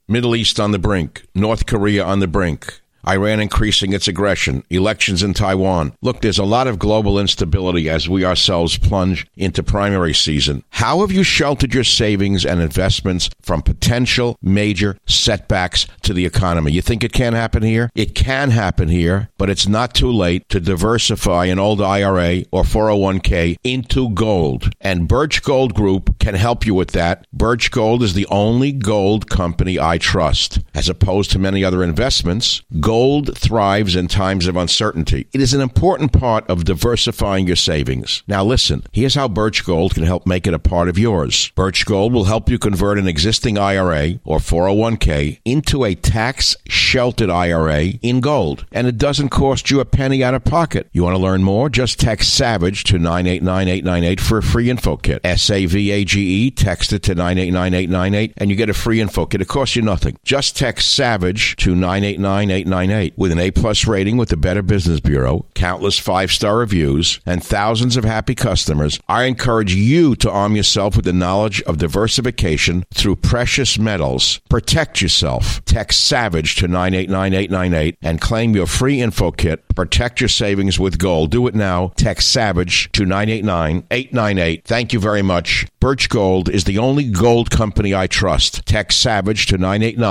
Middle East on the brink. North Korea on the brink. Iran increasing its aggression, elections in Taiwan. Look, there's a lot of global instability as we ourselves plunge into primary season. How have you sheltered your savings and investments from potential major setbacks to the economy? You think it can't happen here? It can happen here, but it's not too late to diversify an old IRA or 401k into gold. And Birch Gold Group can help you with that. Birch Gold is the only gold company I trust. As opposed to many other investments, gold thrives in times of uncertainty. It is an important part of diversifying your savings. Now listen, here's how Birch Gold can help make it a part of yours. Birch Gold will help you convert an existing IRA or 401k into a tax-sheltered IRA in gold. And it doesn't cost you a penny out of pocket. You want to learn more? Just text SAVAGE to 989898 for a free info kit. SAVAGE, text it to 989898 and you get a free info kit. It costs you nothing. Just text SAVAGE to 989898. With an A-plus rating with the Better Business Bureau, countless 5-star reviews, and thousands of happy customers, I encourage you to arm yourself with the knowledge of diversification through precious metals. Protect yourself. Text SAVAGE to 989898 and claim your free info kit. Protect your savings with gold. Do it now. Text SAVAGE to 989898. Thank you very much. Birch Gold is the only gold company I trust. Text SAVAGE to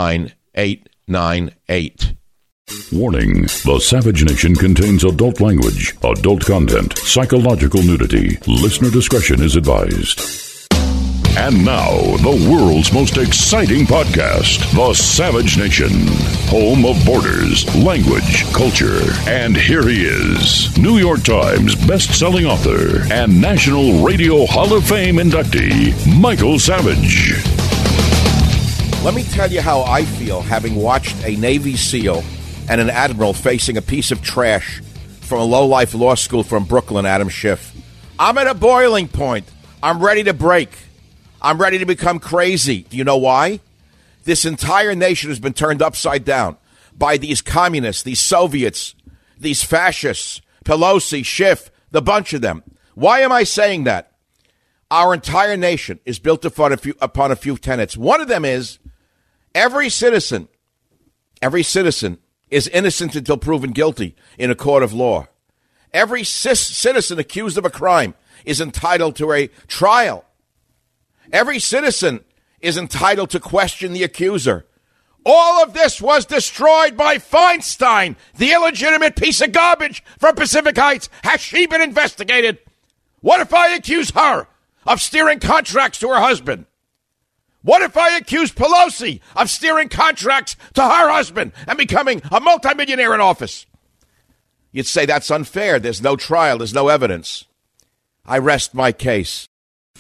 989898. Warning, the Savage Nation contains adult language, adult content, psychological nudity. Listener discretion is advised. And now, the world's most exciting podcast, The Savage Nation, home of borders, language, culture. And here he is, New York Times best-selling author and National Radio Hall of Fame inductee, Michael Savage. Let me tell you how I feel having watched a Navy SEAL and an admiral facing a piece of trash from a low-life law school from Brooklyn, Adam Schiff. I'm at a boiling point. I'm ready to break. I'm ready to become crazy. Do you know why? This entire nation has been turned upside down by these communists, these Soviets, these fascists, Pelosi, Schiff, the bunch of them. Why am I saying that? Our entire nation is built upon a few tenets. One of them is every citizen is innocent until proven guilty in a court of law. Every citizen accused of a crime is entitled to a trial. Every citizen is entitled to question the accuser. All of this was destroyed by Feinstein, the illegitimate piece of garbage from Pacific Heights. Has she been investigated? What if I accuse her of steering contracts to her husband? What if I accuse Pelosi of steering contracts to her husband and becoming a multimillionaire in office? You'd say that's unfair. There's no trial. There's no evidence. I rest my case.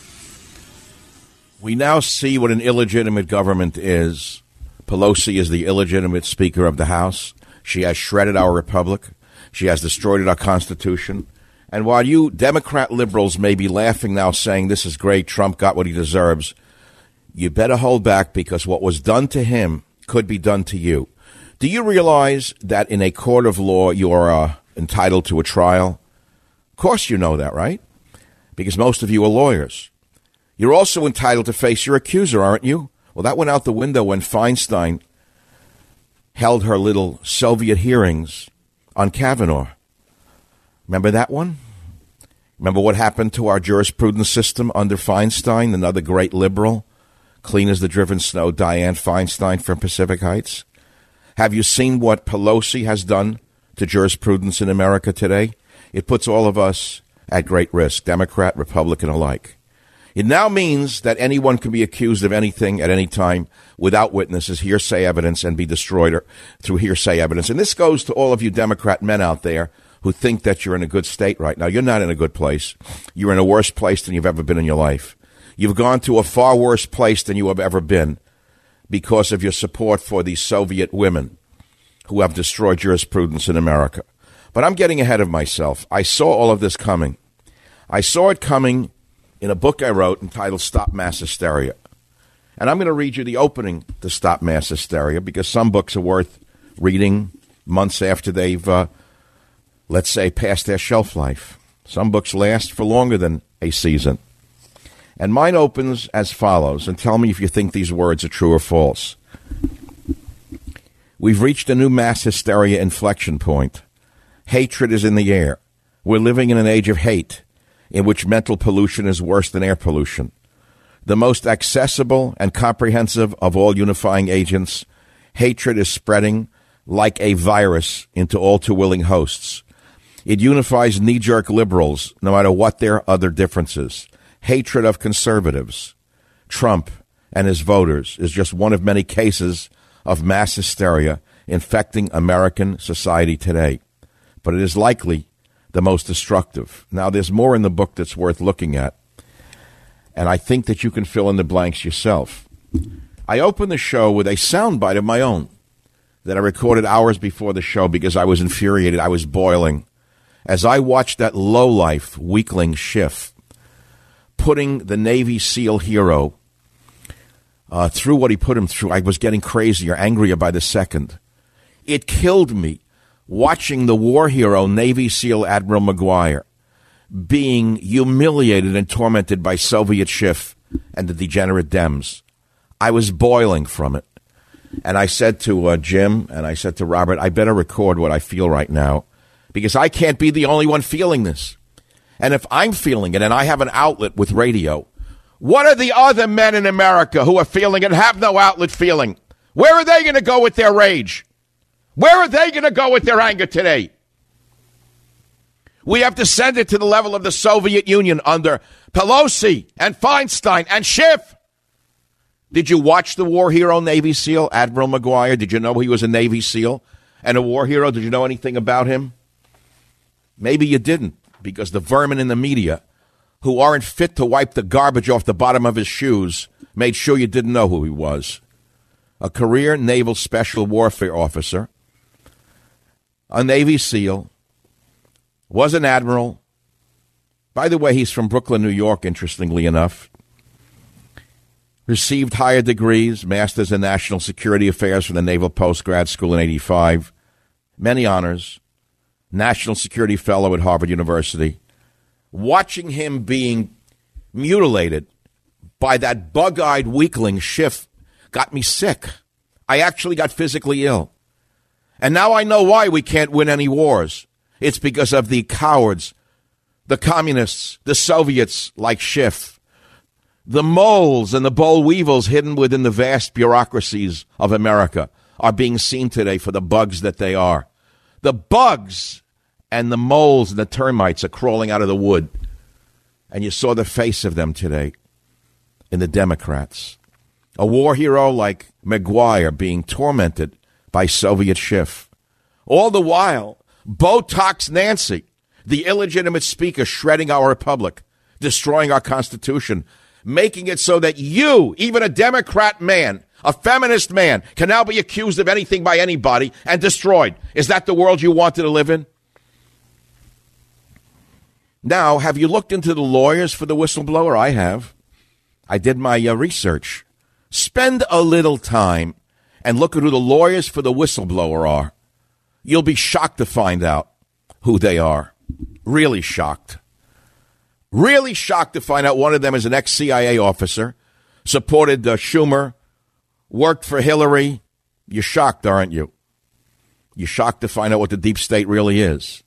We now see what an illegitimate government is. Pelosi is the illegitimate Speaker of the House. She has shredded our republic. She has destroyed our Constitution. And while you Democrat liberals may be laughing now saying this is great, Trump got what he deserves, you better hold back because what was done to him could be done to you. Do you realize that in a court of law you are entitled to a trial? Of course you know that, right? Because most of you are lawyers. You're also entitled to face your accuser, aren't you? Well, that went out the window when Feinstein held her little Soviet hearings on Kavanaugh. Remember that one? Remember what happened to our jurisprudence system under Feinstein, another great liberal? Clean as the driven snow, Dianne Feinstein from Pacific Heights. Have you seen what Pelosi has done to jurisprudence in America today? It puts all of us at great risk, Democrat, Republican alike. It now means that anyone can be accused of anything at any time without witnesses, hearsay evidence, and be destroyed through hearsay evidence. And this goes to all of you Democrat men out there who think that you're in a good state right now. You're not in a good place. You're in a worse place than you've ever been in your life. You've gone to a far worse place than you have ever been because of your support for these Soviet women who have destroyed jurisprudence in America. But I'm getting ahead of myself. I saw all of this coming. I saw it coming in a book I wrote entitled Stop Mass Hysteria. And I'm going to read you the opening to Stop Mass Hysteria because some books are worth reading months after they've, let's say, passed their shelf life. Some books last for longer than a season. And mine opens as follows, and tell me if you think these words are true or false. We've reached a new mass hysteria inflection point. Hatred is in the air. We're living in an age of hate, in which mental pollution is worse than air pollution. The most accessible and comprehensive of all unifying agents, hatred is spreading like a virus into all too willing hosts. It unifies knee-jerk liberals, no matter what their other differences. Hatred of conservatives, Trump and his voters, is just one of many cases of mass hysteria infecting American society today. But it is likely the most destructive. Now, there's more in the book that's worth looking at, and I think that you can fill in the blanks yourself. I opened the show with a soundbite of my own that I recorded hours before the show because I was infuriated. I was boiling. As I watched that lowlife weakling Schiff putting the Navy SEAL hero through what he put him through, I was getting crazier, angrier by the second. It killed me watching the war hero, Navy SEAL Admiral McGuire, being humiliated and tormented by Soviet Schiff and the degenerate Dems. I was boiling from it. And I said to Jim and I said to Robert, I better record what I feel right now because I can't be the only one feeling this. And if I'm feeling it and I have an outlet with radio, what are the other men in America who are feeling it and have no outlet feeling? Where are they going to go with their rage? Where are they going to go with their anger today? We have descended to the level of the Soviet Union under Pelosi and Feinstein and Schiff. Did you watch the war hero Navy SEAL, Admiral McGuire? Did you know he was a Navy SEAL and a war hero? Did you know anything about him? Maybe you didn't, because the vermin in the media who aren't fit to wipe the garbage off the bottom of his shoes made sure you didn't know who he was. A career naval special warfare officer, a Navy SEAL, was an admiral. By the way, he's from Brooklyn, New York, interestingly enough. Received higher degrees, master's in national security affairs from the Naval Postgrad School in 85. Many honors. National security fellow at Harvard University. Watching him being mutilated by that bug-eyed weakling Schiff got me sick. I actually got physically ill. And now I know why we can't win any wars. It's because of the cowards, the communists, the Soviets like Schiff. The moles and the boll weevils hidden within the vast bureaucracies of America are being seen today for the bugs that they are. The bugs and the moles and the termites are crawling out of the wood. And you saw the face of them today in the Democrats. A war hero like McGuire being tormented by Soviet Schiff. All the while, Botox Nancy, the illegitimate speaker, shredding our republic, destroying our Constitution, making it so that you, even a Democrat man, a feminist man, can now be accused of anything by anybody and destroyed. Is that the world you wanted to live in? Now, have you looked into the lawyers for the whistleblower? I have. I did my research. Spend a little time and look at who the lawyers for the whistleblower are. You'll be shocked to find out who they are. Really shocked. Really shocked to find out one of them is an ex-CIA officer, supported Schumer, worked for Hillary. You're shocked, aren't you? You're shocked to find out what the deep state really is.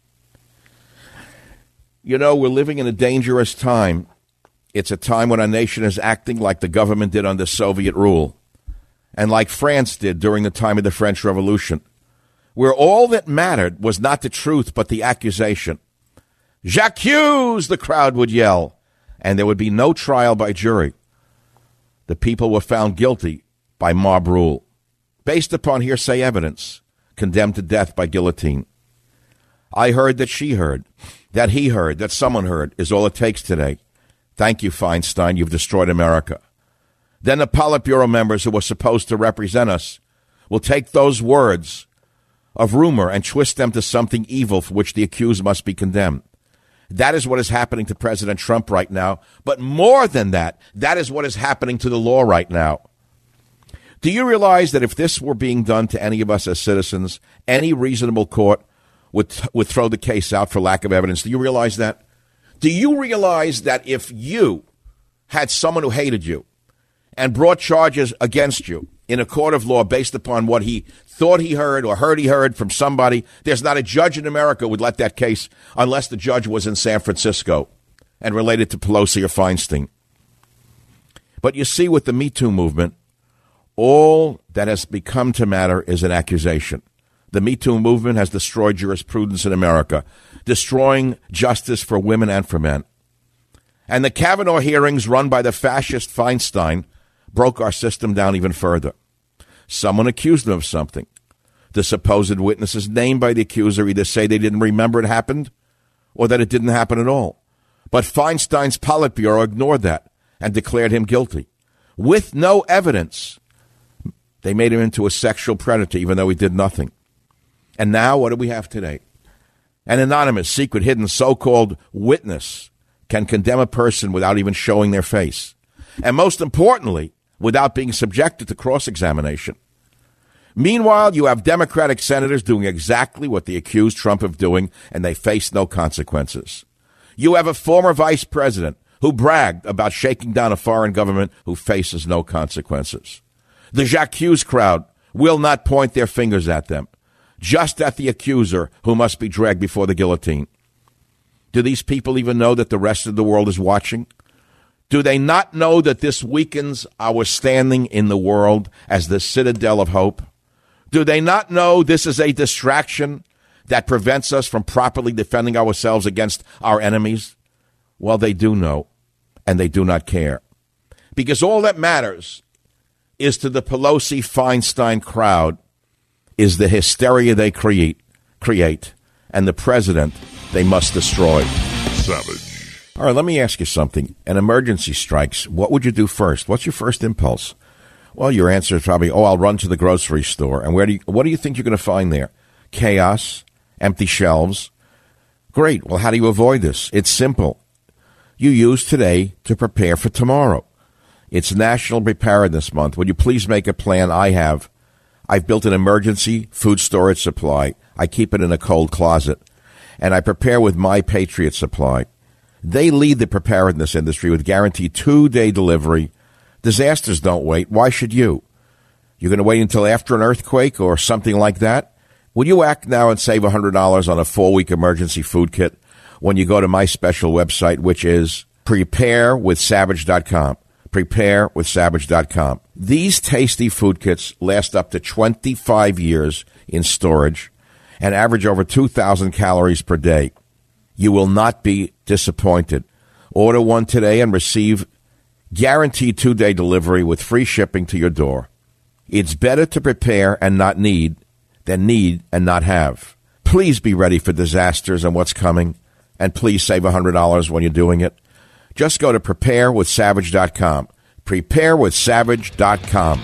You know, we're living in a dangerous time. It's a time when our nation is acting like the government did under Soviet rule and like France did during the time of the French Revolution, where all that mattered was not the truth but the accusation. J'accuse, the crowd would yell, and there would be no trial by jury. The people were found guilty by mob rule, based upon hearsay evidence, condemned to death by guillotine. I heard that she heard, that he heard, that someone heard is all it takes today. Thank you, Feinstein. You've destroyed America. Then the Politburo members who were supposed to represent us will take those words of rumor and twist them to something evil for which the accused must be condemned. That is what is happening to President Trump right now. But more than that, that is what is happening to the law right now. Do you realize that if this were being done to any of us as citizens, any reasonable court would throw the case out for lack of evidence? Do you realize that? Do you realize that if you had someone who hated you and brought charges against you in a court of law based upon what he thought he heard or heard he heard from somebody. There's not a judge in America who would let that case unless the judge was in San Francisco and related to Pelosi or Feinstein. But you see, with the Me Too movement, all that has become to matter is an accusation. The Me Too movement has destroyed jurisprudence in America, destroying justice for women and for men. And the Kavanaugh hearings run by the fascist Feinstein broke our system down even further. Someone accused them of something. The supposed witnesses named by the accuser either say they didn't remember it happened or that it didn't happen at all. But Feinstein's Politburo ignored that and declared him guilty. With no evidence, they made him into a sexual predator, even though he did nothing. And now, what do we have today? An anonymous, secret, hidden, so-called witness can condemn a person without even showing their face. And most importantly, without being subjected to cross-examination. Meanwhile, you have Democratic senators doing exactly what they accused Trump of doing, and they face no consequences. You have a former vice president who bragged about shaking down a foreign government who faces no consequences. The J'accuse crowd will not point their fingers at them, just at the accuser who must be dragged before the guillotine. Do these people even know that the rest of the world is watching? Do they not know that this weakens our standing in the world as the citadel of hope? Do they not know this is a distraction that prevents us from properly defending ourselves against our enemies? Well, they do know, and they do not care. Because all that matters is to the Pelosi-Feinstein crowd is the hysteria they create, and the president they must destroy. Savage. All right, let me ask you something. An emergency strikes. What would you do first? What's your first impulse? Well, your answer is probably, I'll run to the grocery store. And what do you think you're going to find there? Chaos, empty shelves. Great. Well, how do you avoid this? It's simple. You use today to prepare for tomorrow. It's National Preparedness Month. Would you please make a plan? I've built an emergency food storage supply. I keep it in a cold closet. And I prepare with My Patriot Supply. They lead the preparedness industry with guaranteed 2-day delivery. Disasters don't wait. Why should you? You're going to wait until after an earthquake or something like that? Will you act now and save $100 on a 4-week emergency food kit when you go to my special website, which is preparewithsavage.com? preparewithsavage.com. These tasty food kits last up to 25 years in storage and average over 2,000 calories per day. You will not be disappointed. Order one today and receive guaranteed 2-day delivery with free shipping to your door. It's better to prepare and not need than need and not have. Please be ready for disasters and what's coming, and please save $100 when you're doing it. Just go to preparewithsavage.com. Preparewithsavage.com.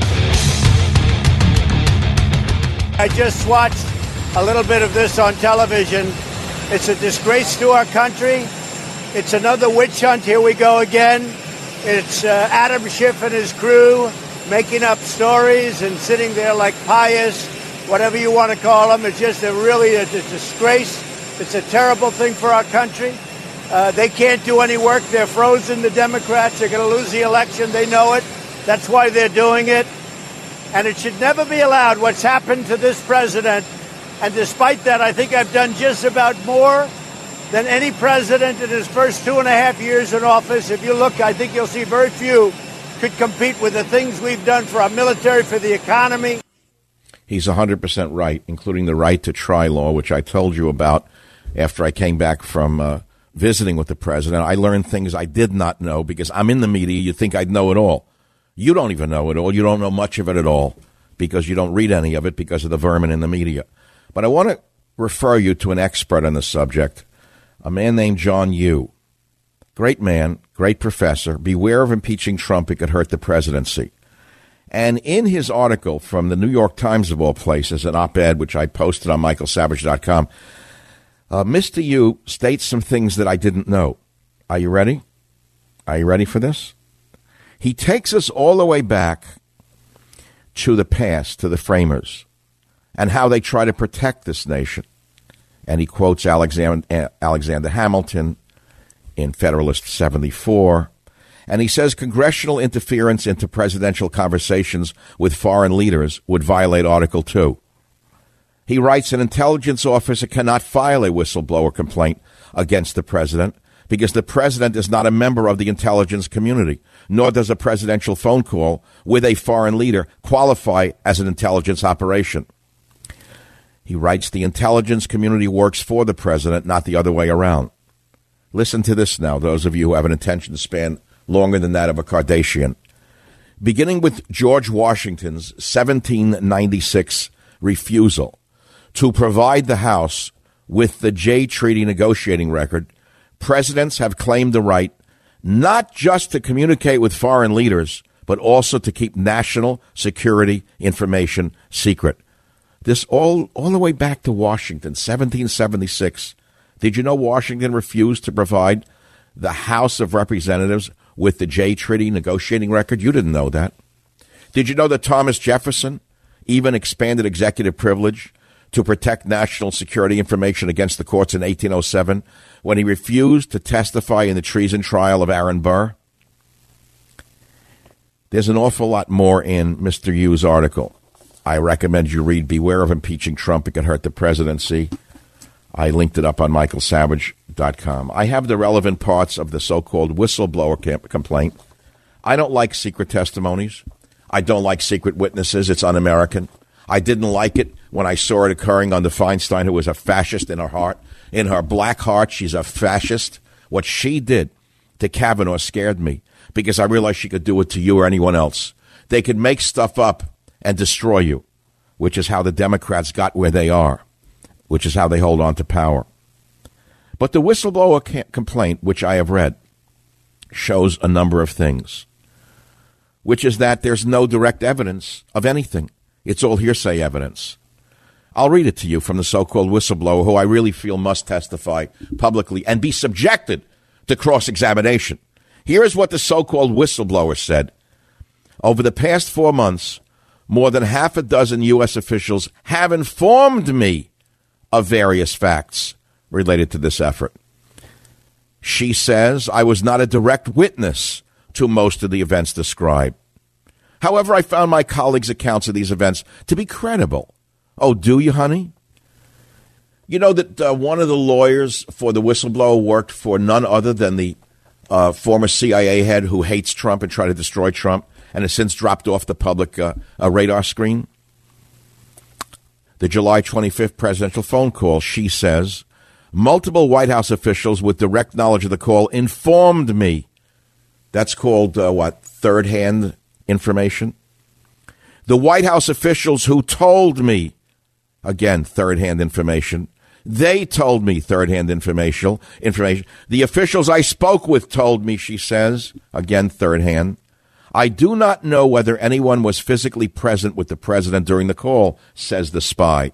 I just watched a little bit of this on television. It's a disgrace to our country. It's another witch hunt. Here we go again. It's Adam Schiff and his crew making up stories and sitting there like pious, whatever you want to call them. It's just really a disgrace. It's a terrible thing for our country. They can't do any work. They're frozen, the Democrats. They're going to lose the election. They know it. That's why they're doing it. And it should never be allowed what's happened to this president. And despite that, I think I've done just about more than any president in his first 2.5 years in office. If you look, I think you'll see very few could compete with the things we've done for our military, for the economy. He's 100% right, including the right to try law, which I told you about after I came back from visiting with the president. I learned things I did not know because I'm in the media. You think I'd know it all. You don't even know it all. You don't know much of it at all because you don't read any of it because of the vermin in the media. But I want to refer you to an expert on the subject, a man named John Yoo. Great man, great professor. Beware of impeaching Trump. It could hurt the presidency. And in his article from the New York Times, of all places, an op-ed which I posted on michaelsavage.com, Mr. Yoo states some things that I didn't know. Are you ready? Are you ready for this? He takes us all the way back to the past, to the framers, and how they try to protect this nation. And he quotes Alexander Hamilton in Federalist 74. And he says congressional interference into presidential conversations with foreign leaders would violate Article 2. He writes, an intelligence officer cannot file a whistleblower complaint against the president because the president is not a member of the intelligence community, nor does a presidential phone call with a foreign leader qualify as an intelligence operation. He writes, the intelligence community works for the president, not the other way around. Listen to this now, those of you who have an attention span longer than that of a Kardashian. Beginning with George Washington's 1796 refusal to provide the House with the Jay Treaty negotiating record, presidents have claimed the right not just to communicate with foreign leaders, but also to keep national security information secret. This all the way back to Washington, 1776. Did you know Washington refused to provide the House of Representatives with the Jay Treaty negotiating record? You didn't know that. Did you know that Thomas Jefferson even expanded executive privilege to protect national security information against the courts in 1807 when he refused to testify in the treason trial of Aaron Burr? There's an awful lot more in Mr. Yu's article. I recommend you read Beware of Impeaching Trump. It could hurt the presidency. I linked it up on michaelsavage.com. I have the relevant parts of the so-called whistleblower complaint. I don't like secret testimonies. I don't like secret witnesses. It's un-American. I didn't like it when I saw it occurring under Feinstein, who was a fascist in her heart. In her black heart, she's a fascist. What she did to Kavanaugh scared me because I realized she could do it to you or anyone else. They could make stuff up and destroy you, which is how the Democrats got where they are, which is how they hold on to power. But the whistleblower complaint, which I have read, shows a number of things, which is that there's no direct evidence of anything. It's all hearsay evidence. I'll read it to you from the so-called whistleblower, who I really feel must testify publicly and be subjected to cross-examination. Here is what the so-called whistleblower said. Over the past 4 months, more than half a dozen U.S. officials have informed me of various facts related to this effort. She says I was not a direct witness to most of the events described. However, I found my colleagues' accounts of these events to be credible. Oh, do you, honey? You know that one of the lawyers for the whistleblower worked for none other than the former CIA head who hates Trump and tried to destroy Trump and has since dropped off the public radar screen? The July 25th presidential phone call, she says, multiple White House officials with direct knowledge of the call informed me. That's called, third-hand information? The White House officials who told me, again, third-hand information. They told me third-hand information. The officials I spoke with told me, she says, again, third-hand. I do not know whether anyone was physically present with the president during the call, says the spy.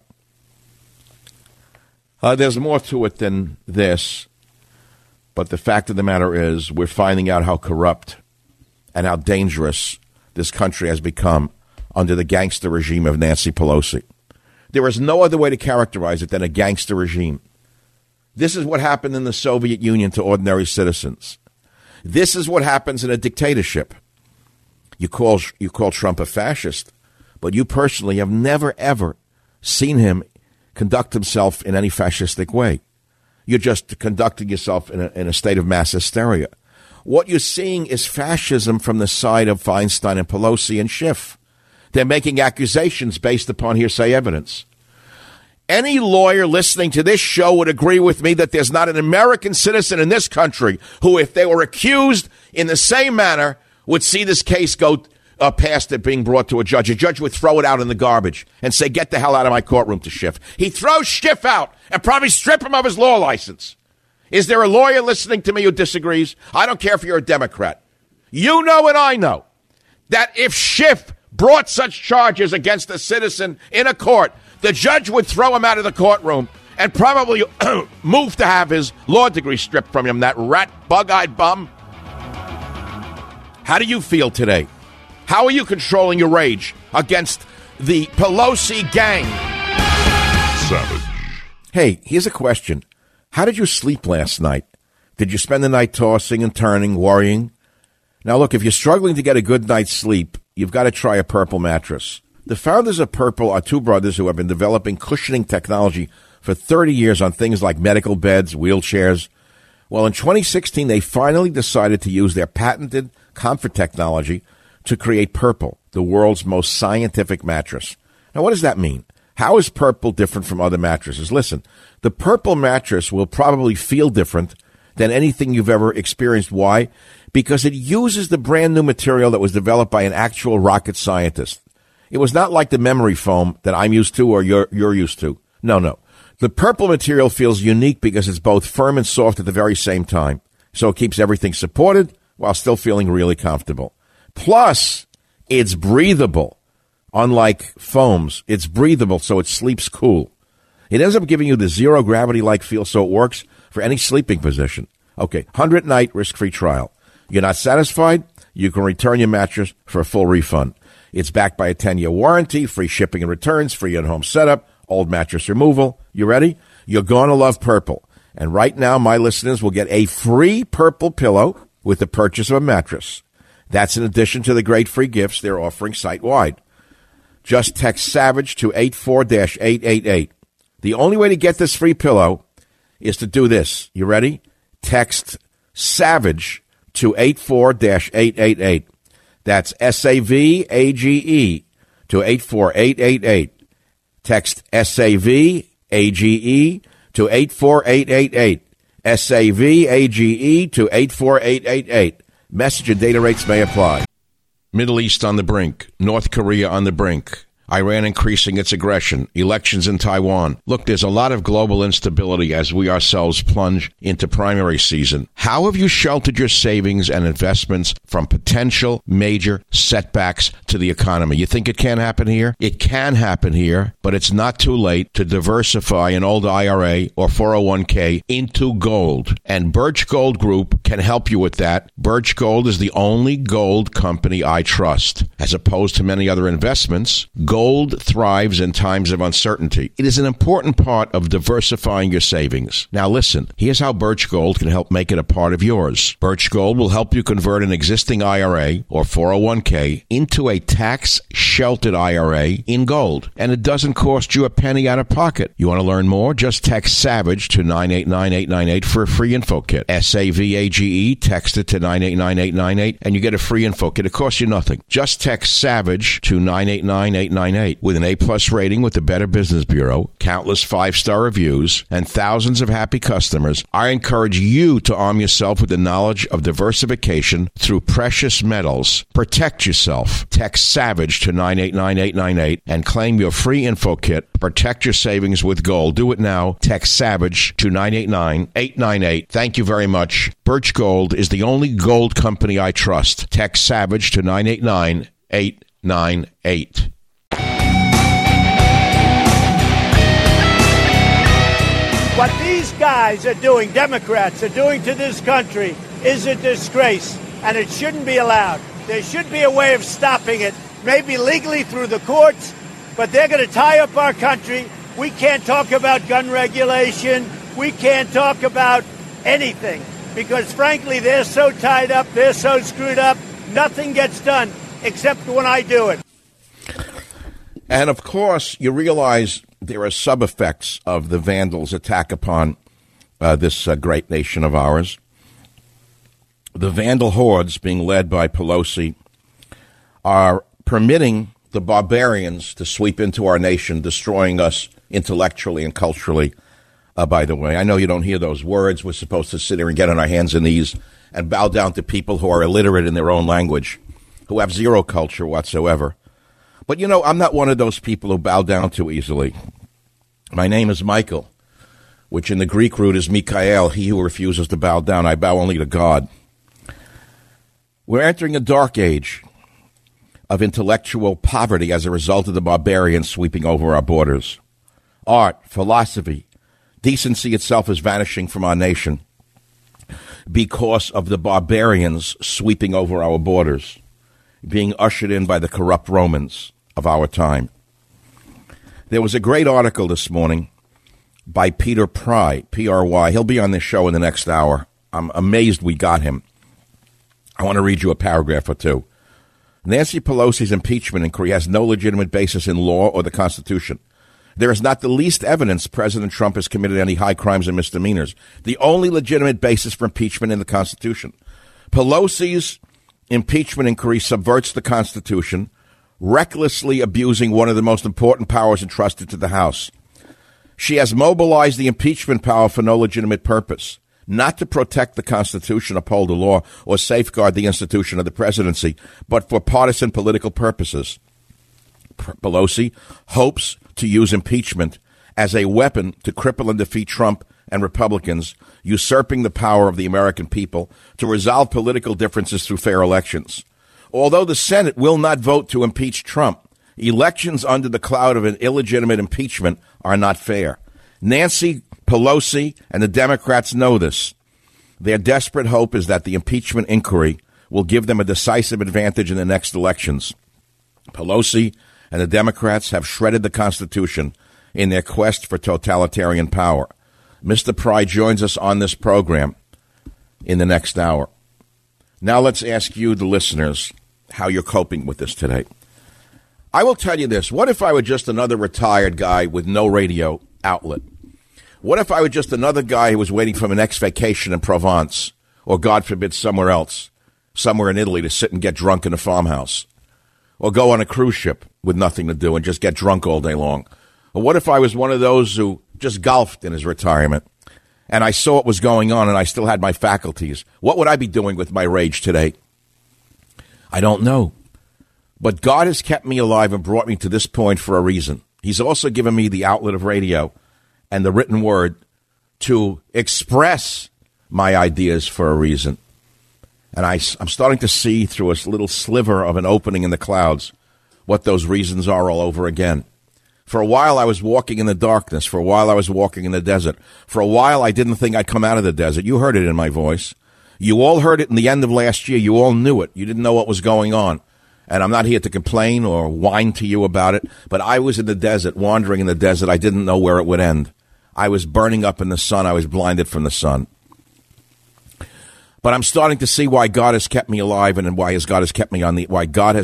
There's more to it than this, but the fact of the matter is we're finding out how corrupt and how dangerous this country has become under the gangster regime of Nancy Pelosi. There is no other way to characterize it than a gangster regime. This is what happened in the Soviet Union to ordinary citizens. This is what happens in a dictatorship. You call Trump a fascist, but you personally have never, ever seen him conduct himself in any fascistic way. You're just conducting yourself in a state of mass hysteria. What you're seeing is fascism from the side of Feinstein and Pelosi and Schiff. They're making accusations based upon hearsay evidence. Any lawyer listening to this show would agree with me that there's not an American citizen in this country who, if they were accused in the same manner, would see this case go past it being brought to a judge. A judge would throw it out in the garbage and say, get the hell out of my courtroom to Schiff. He throws Schiff out and probably strip him of his law license. Is there a lawyer listening to me who disagrees? I don't care if you're a Democrat. You know and I know that if Schiff brought such charges against a citizen in a court, the judge would throw him out of the courtroom and probably move to have his law degree stripped from him, that rat bug-eyed bum. How do you feel today? How are you controlling your rage against the Pelosi gang? Savage. Hey, here's a question. How did you sleep last night? Did you spend the night tossing and turning, worrying? Now, look, if you're struggling to get a good night's sleep, you've got to try a Purple mattress. The founders of Purple are two brothers who have been developing cushioning technology for 30 years on things like medical beds, wheelchairs. Well, in 2016, they finally decided to use their patented comfort technology to create Purple, the world's most scientific mattress. Now, what does that mean? How is Purple different from other mattresses? Listen, the Purple mattress will probably feel different than anything you've ever experienced. Why? Because it uses the brand new material that was developed by an actual rocket scientist. It was not like the memory foam that I'm used to or you're used to. No. The Purple material feels unique because it's both firm and soft at the very same time. So it keeps everything supported while still feeling really comfortable. Plus, it's breathable. Unlike foams, it's breathable, so it sleeps cool. It ends up giving you the zero gravity-like feel, so it works for any sleeping position. Okay, 100-night risk-free trial. You're not satisfied? You can return your mattress for a full refund. It's backed by a 10-year warranty, free shipping and returns, free in-home setup, old mattress removal. You ready? You're going to love Purple. And right now, my listeners will get a free Purple pillow with the purchase of a mattress. That's in addition to the great free gifts they're offering site-wide. Just text SAVAGE to 84-888. The only way to get this free pillow is to do this. You ready? Text SAVAGE to 84-888. That's SAVAGE to 84888. Text SAVAGE to 84888. SAVAGE to 84888. Message and data rates may apply. Middle East on the brink. North Korea on the brink. Iran increasing its aggression, elections in Taiwan. Look, there's a lot of global instability as we ourselves plunge into primary season. How have you sheltered your savings and investments from potential major setbacks to the economy? You think it can happen here? It can happen here, but it's not too late to diversify an old IRA or 401k into gold. And Birch Gold Group can help you with that. Birch Gold is the only gold company I trust. As opposed to many other investments, gold thrives in times of uncertainty. It is an important part of diversifying your savings. Now listen, here's how Birch Gold can help make it a part of yours. Birch Gold will help you convert an existing IRA or 401k into a tax-sheltered IRA in gold. And it doesn't cost you a penny out of pocket. You want to learn more? Just text SAVAGE to 989898 for a free info kit. SAVAGE, text it to 989898 and you get a free info kit. It costs you nothing. Just text SAVAGE to 989898 with an A-plus rating with the Better Business Bureau, countless 5-star reviews, and thousands of happy customers. I encourage you to arm yourself with the knowledge of diversification through precious metals. Protect yourself. Text SAVAGE to 989898 and claim your free info kit. Protect your savings with gold. Do it now. Text SAVAGE to 989898. Thank you very much. Birch Gold is the only gold company I trust. Text SAVAGE to 989898. What these guys are doing, Democrats are doing to this country, is a disgrace, and it shouldn't be allowed. There should be a way of stopping it, maybe legally through the courts, but they're going to tie up our country. We can't talk about gun regulation. We can't talk about anything because, frankly, they're so tied up, they're so screwed up, nothing gets done except when I do it. And, of course, you realize there are sub-effects of the vandals' attack upon this great nation of ours. The vandal hordes being led by Pelosi are permitting the barbarians to sweep into our nation, destroying us intellectually and culturally. By the way, I know you don't hear those words. We're supposed to sit here and get on our hands and knees and bow down to people who are illiterate in their own language, who have zero culture whatsoever. But, you know, I'm not one of those people who bow down too easily. My name is Michael, which in the Greek root is Mikael, he who refuses to bow down. I bow only to God. We're entering a dark age of intellectual poverty as a result of the barbarians sweeping over our borders. Art, philosophy, decency itself is vanishing from our nation because of the barbarians sweeping over our borders, being ushered in by the corrupt Romans of our time. There was a great article this morning by Peter Pry, P-R-Y. He'll be on this show in the next hour. I'm amazed we got him. I want to read you a paragraph or two. Nancy Pelosi's impeachment inquiry has no legitimate basis in law or the Constitution. There is not the least evidence President Trump has committed any high crimes and misdemeanors. The only legitimate basis for impeachment in the Constitution. Pelosi's impeachment inquiry subverts the Constitution, recklessly abusing one of the most important powers entrusted to the House. She has mobilized the impeachment power for no legitimate purpose, not to protect the Constitution, uphold the law, or safeguard the institution of the presidency, but for partisan political purposes. Pelosi hopes to use impeachment as a weapon to cripple and defeat Trump and Republicans, usurping the power of the American people to resolve political differences through fair elections. Although the Senate will not vote to impeach Trump, elections under the cloud of an illegitimate impeachment are not fair. Nancy Pelosi and the Democrats know this. Their desperate hope is that the impeachment inquiry will give them a decisive advantage in the next elections. Pelosi and the Democrats have shredded the Constitution in their quest for totalitarian power. Mr. Pry joins us on this program in the next hour. Now let's ask you, the listeners, how you're coping with this today. I will tell you this. What if I were just another retired guy with no radio outlet? What if I were just another guy who was waiting for my next vacation in Provence, or God forbid somewhere else, somewhere in Italy, to sit and get drunk in a farmhouse, or go on a cruise ship with nothing to do and just get drunk all day long? Or what if I was one of those who just golfed in his retirement and I saw what was going on and I still had my faculties? What would I be doing with my rage today? I don't know. But God has kept me alive and brought me to this point for a reason. He's also given me the outlet of radio and the written word to express my ideas for a reason. And I'm starting to see through a little sliver of an opening in the clouds what those reasons are all over again. For a while, I was walking in the darkness. For a while, I was walking in the desert. For a while, I didn't think I'd come out of the desert. You heard it in my voice. You all heard it in the end of last year. You all knew it. You didn't know what was going on. And I'm not here to complain or whine to you about it, but I was in the desert, wandering in the desert. I didn't know where it would end. I was burning up in the sun. I was blinded from the sun. But I'm starting to see why God has kept me alive and why God has kept me on the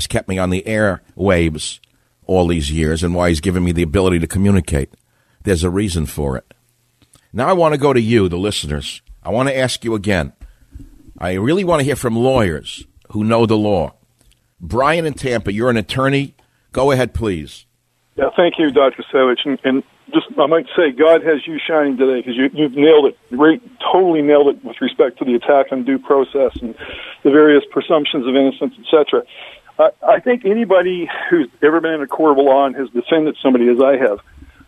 airwaves all these years, and why he's given me the ability to communicate. There's a reason for it. Now I want to go to you, the listeners. I want to ask you again. I really want to hear from lawyers who know the law. Brian in Tampa, you're an attorney. Go ahead, please. Yeah, thank you, Dr. Savage. And just, I might say, God has you shining today, because you've nailed it. Totally nailed it with respect to the attack on due process and the various presumptions of innocence, etc. I think anybody who's ever been in a court of law and has defended somebody, as I have,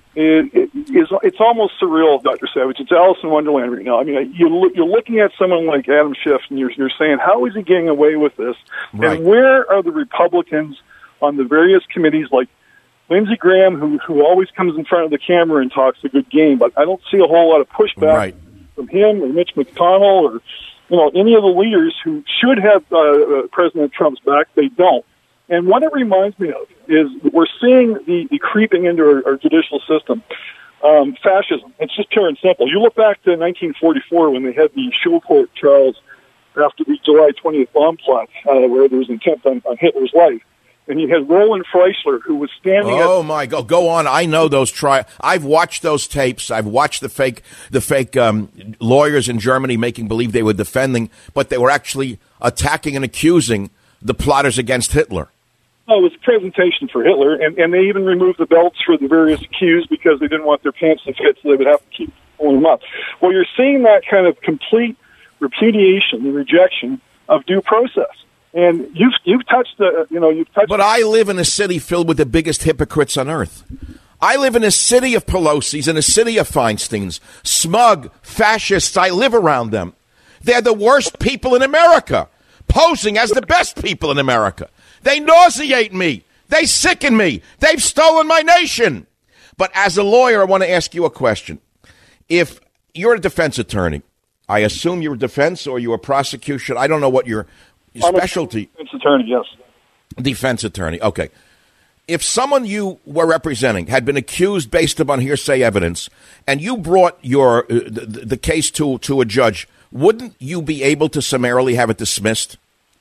it's almost surreal, Dr. Savage. It's Alice in Wonderland right now. I mean, you're looking at someone like Adam Schiff, and you're saying, how is he getting away with this? Right. And where are the Republicans on the various committees, like Lindsey Graham, who always comes in front of the camera and talks a good game, but I don't see a whole lot of pushback from him or Mitch McConnell or any of the leaders who should have President Trump's back. They don't. And what it reminds me of is we're seeing the creeping into our judicial system. Fascism. It's just pure and simple. You look back to 1944 when they had the show court trials after the July 20th bomb plot, where there was an attempt on Hitler's life. And you had Roland Freisler, who was standing. Oh my God! Go on. I know those I've watched those tapes. I've watched the fake lawyers in Germany making believe they were defending, but they were actually attacking and accusing the plotters against Hitler. Oh, it was a presentation for Hitler, and they even removed the belts for the various accused because they didn't want their pants to fit, so they would have to keep pulling them up. Well, you're seeing that kind of complete repudiation and rejection of due process. And you've touched But I live in a city filled with the biggest hypocrites on earth. I live in a city of Pelosi's and a city of Feinsteins, smug fascists. I live around them. They're the worst people in America, posing as the best people in America. They nauseate me. They sicken me. They've stolen my nation. But as a lawyer, I want to ask you a question. If you're a defense attorney, I assume you're a defense or you're a prosecution. I don't know what your specialty. Defense attorney, yes. Defense attorney, okay. If someone you were representing had been accused based upon hearsay evidence, and you brought the case to a judge, wouldn't you be able to summarily have it dismissed?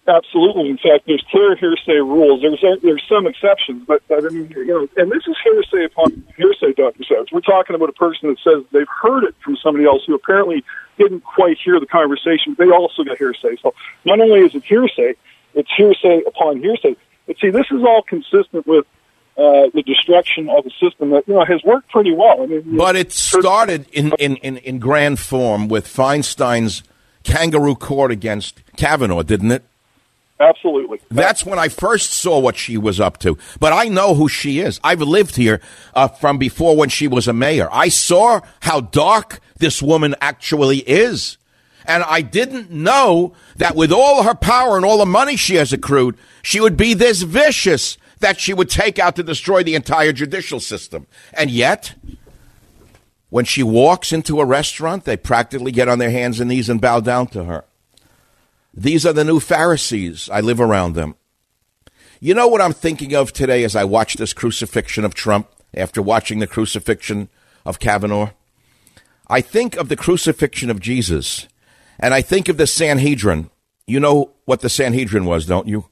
Absolutely. In fact, there's clear hearsay rules. There's some exceptions, but I mean, and this is hearsay upon hearsay, Dr. Savage. We're talking about a person that says they've heard it from somebody else who apparently didn't quite hear the conversation. They also got hearsay. So not only is it hearsay, it's hearsay upon hearsay. But see, this is all consistent with the destruction of a system that has worked pretty well. I mean, but it started in grand form with Feinstein's kangaroo court against Kavanaugh, didn't it? Absolutely. That's when I first saw what she was up to. But I know who she is. I've lived here from before when she was a mayor. I saw how dark this woman actually is. And I didn't know that with all her power and all the money she has accrued, she would be this vicious that she would take out to destroy the entire judicial system. And yet, when she walks into a restaurant, they practically get on their hands and knees and bow down to her. These are the new Pharisees. I live around them. You know what I'm thinking of today as I watch this crucifixion of Trump after watching the crucifixion of Kavanaugh? I think of the crucifixion of Jesus, and I think of the Sanhedrin. You know what the Sanhedrin was, don't you?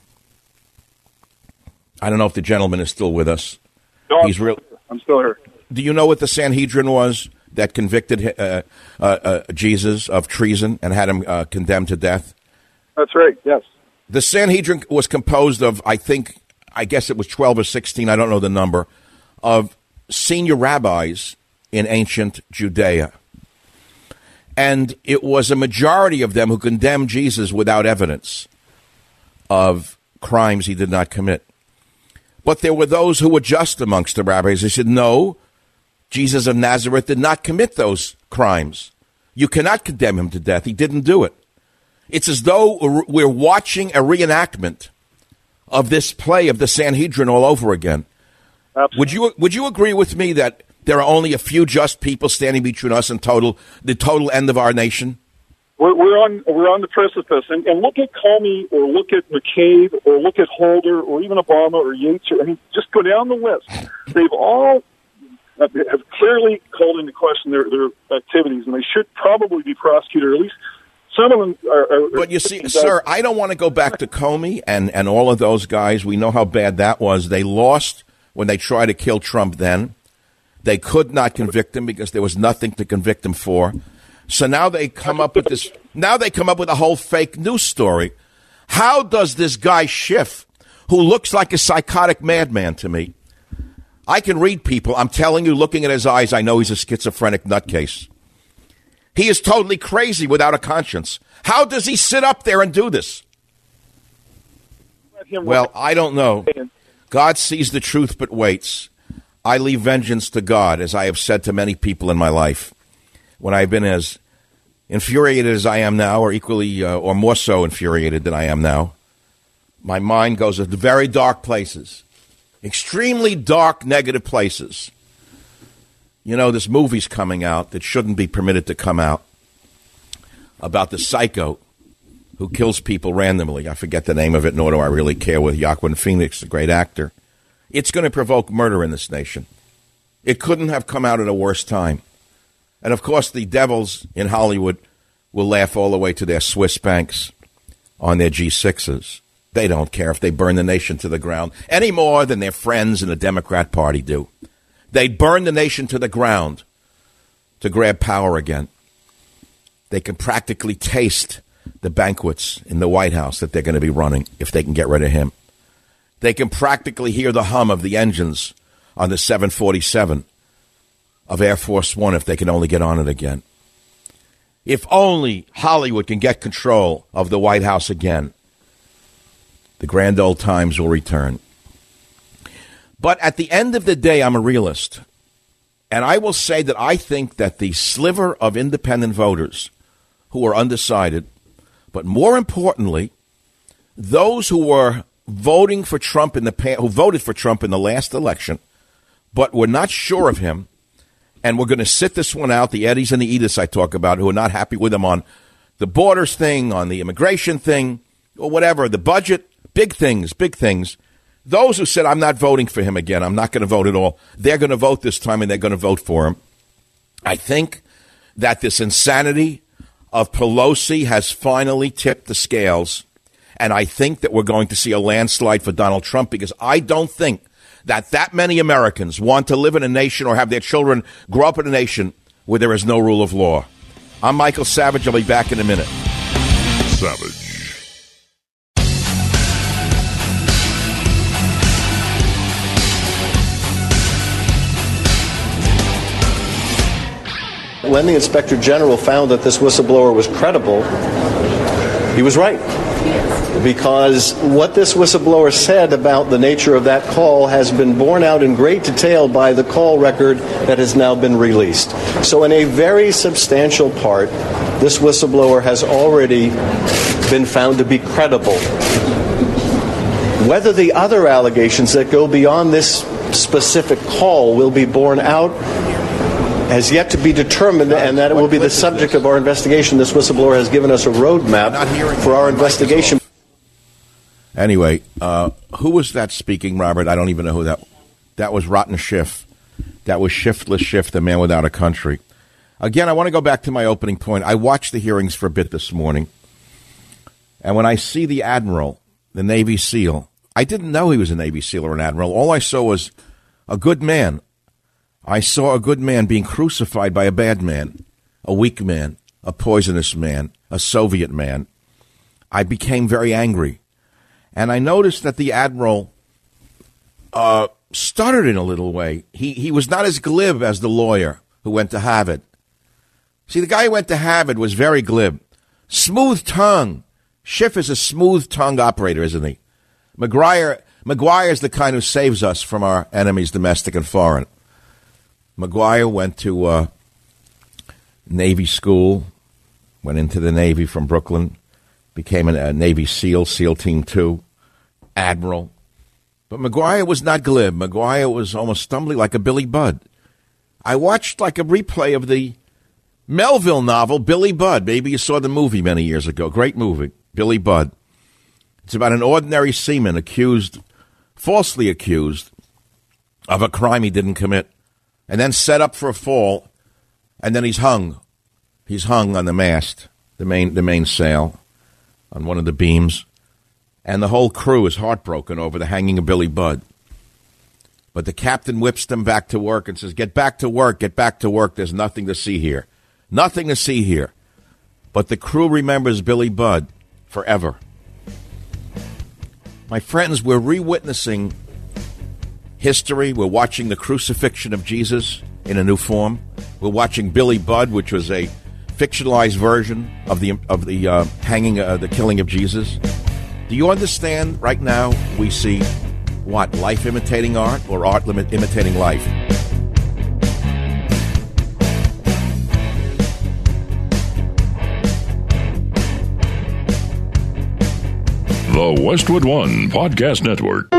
I don't know if the gentleman is still with us. No, I'm still here. Do you know what the Sanhedrin was that convicted Jesus of treason and had him condemned to death? That's right, yes. The Sanhedrin was composed of, I guess it was 12 or 16, I don't know the number, of senior rabbis in ancient Judea. And it was a majority of them who condemned Jesus without evidence of crimes he did not commit. But there were those who were just amongst the rabbis. They said, no, Jesus of Nazareth did not commit those crimes. You cannot condemn him to death. He didn't do it. It's as though we're watching a reenactment of this play of the Sanhedrin all over again. Absolutely. Would you agree with me that there are only a few just people standing between us and the total end of our nation? We're on the precipice, and look at Comey, or look at McCabe, or look at Holder, or even Obama, or Yates. Just go down the list. They've all have clearly called into question their activities, and they should probably be prosecuted, or at least some of them are. But you see, sir, I don't want to go back to Comey and all of those guys. We know how bad that was. They lost when they tried to kill Trump then. They could not convict him because there was nothing to convict him for. So now they come up with this. Now they come up with a whole fake news story. How does this guy Schiff, who looks like a psychotic madman to me, I can read people. I'm telling you, looking at his eyes, I know he's a schizophrenic nutcase. He is totally crazy without a conscience. How does he sit up there and do this? Well, I don't know. God sees the truth but waits. I leave vengeance to God, as I have said to many people in my life. When I've been as infuriated as I am now, or equally or more so infuriated than I am now, my mind goes to very dark places, extremely dark, negative places. You know, this movie's coming out that shouldn't be permitted to come out about the psycho who kills people randomly. I forget the name of it, nor do I really care, with Joaquin Phoenix, a great actor. It's going to provoke murder in this nation. It couldn't have come out at a worse time. And, of course, the devils in Hollywood will laugh all the way to their Swiss banks on their G6s. They don't care if they burn the nation to the ground any more than their friends in the Democrat Party do. They burn the nation to the ground to grab power again. They can practically taste the banquets in the White House that they're going to be running if they can get rid of him. They can practically hear the hum of the engines on the 747 of Air Force One if they can only get on it again. If only Hollywood can get control of the White House again, the grand old times will return. But at the end of the day, I'm a realist. And I will say that I think that the sliver of independent voters who are undecided, but more importantly, those who were voting for Trump who voted for Trump in the last election, but were not sure of him, and we're going to sit this one out, the Eddies and the Ediths I talk about, who are not happy with him on the borders thing, on the immigration thing, or whatever, the budget, big things. Those who said, I'm not voting for him again, I'm not going to vote at all, they're going to vote this time, and they're going to vote for him. I think that this insanity of Pelosi has finally tipped the scales, And I think that we're going to see a landslide for Donald Trump because I don't think that many Americans want to live in a nation or have their children grow up in a nation where there is no rule of law. I'm Michael Savage. I'll be back in a minute. Savage. When the Inspector General found that this whistleblower was credible, he was right. Because what this whistleblower said about the nature of that call has been borne out in great detail by the call record that has now been released. So in a very substantial part, this whistleblower has already been found to be credible. Whether the other allegations that go beyond this specific call will be borne out has yet to be determined, and that it will be the subject of our investigation. This whistleblower has given us a roadmap for our investigation. Anyway, who was that speaking, Robert? I don't even know who that was. Rotten Schiff. That was Shiftless Schiff, the man without a country. Again, I want to go back to my opening point. I watched the hearings for a bit this morning, and when I see the Admiral, the Navy SEAL, I didn't know he was a Navy SEAL or an Admiral. All I saw was a good man. I saw a good man being crucified by a bad man, a weak man, a poisonous man, a Soviet man. I became very angry. And I noticed that the Admiral stuttered in a little way. He was not as glib as the lawyer who went to Harvard. See, the guy who went to Harvard was very glib. Smooth tongue. Schiff is a smooth-tongued operator, isn't he? McGuire's the kind who saves us from our enemies, domestic and foreign. McGuire went to Navy school, went into the Navy from Brooklyn, became a Navy SEAL, SEAL Team 2, Admiral. But McGuire was not glib. McGuire was almost stumbling like a Billy Budd. I watched like a replay of the Melville novel, Billy Budd. Maybe you saw the movie many years ago. Great movie, Billy Budd. It's about an ordinary seaman falsely accused of a crime he didn't commit, and then set up for a fall, and then he's hung. He's hung on the mast, the main sail, on one of the beams, and the whole crew is heartbroken over the hanging of Billy Budd. But the captain whips them back to work and says, get back to work, there's nothing to see here. Nothing to see here. But the crew remembers Billy Budd forever. My friends, we're re-witnessing history. We're watching the crucifixion of Jesus in a new form. We're watching Billy Budd, which was a fictionalized version of the hanging, the killing of Jesus. Do you understand? Right now, we see what, life imitating art or art imitating life? The Westwood One Podcast Network.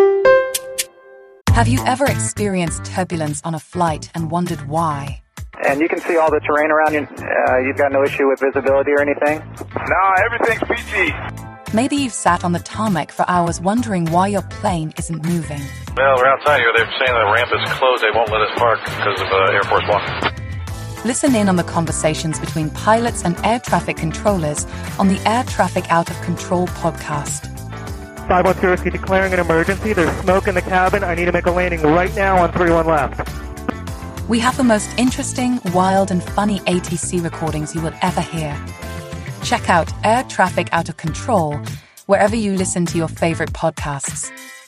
Have you ever experienced turbulence on a flight and wondered why? And you can see all the terrain around you. You've got no issue with visibility or anything? No, everything's peachy. Maybe you've sat on the tarmac for hours wondering why your plane isn't moving. Well, we're outside here. They're saying the ramp is closed. They won't let us park because of Air Force One. Listen in on the conversations between pilots and air traffic controllers on the Air Traffic Out of Control podcast. 510 declaring an emergency. There's smoke in the cabin. I need to make a landing right now on 31 left. We have the most interesting, wild, and funny ATC recordings you will ever hear. Check out Air Traffic Out of Control wherever you listen to your favorite podcasts.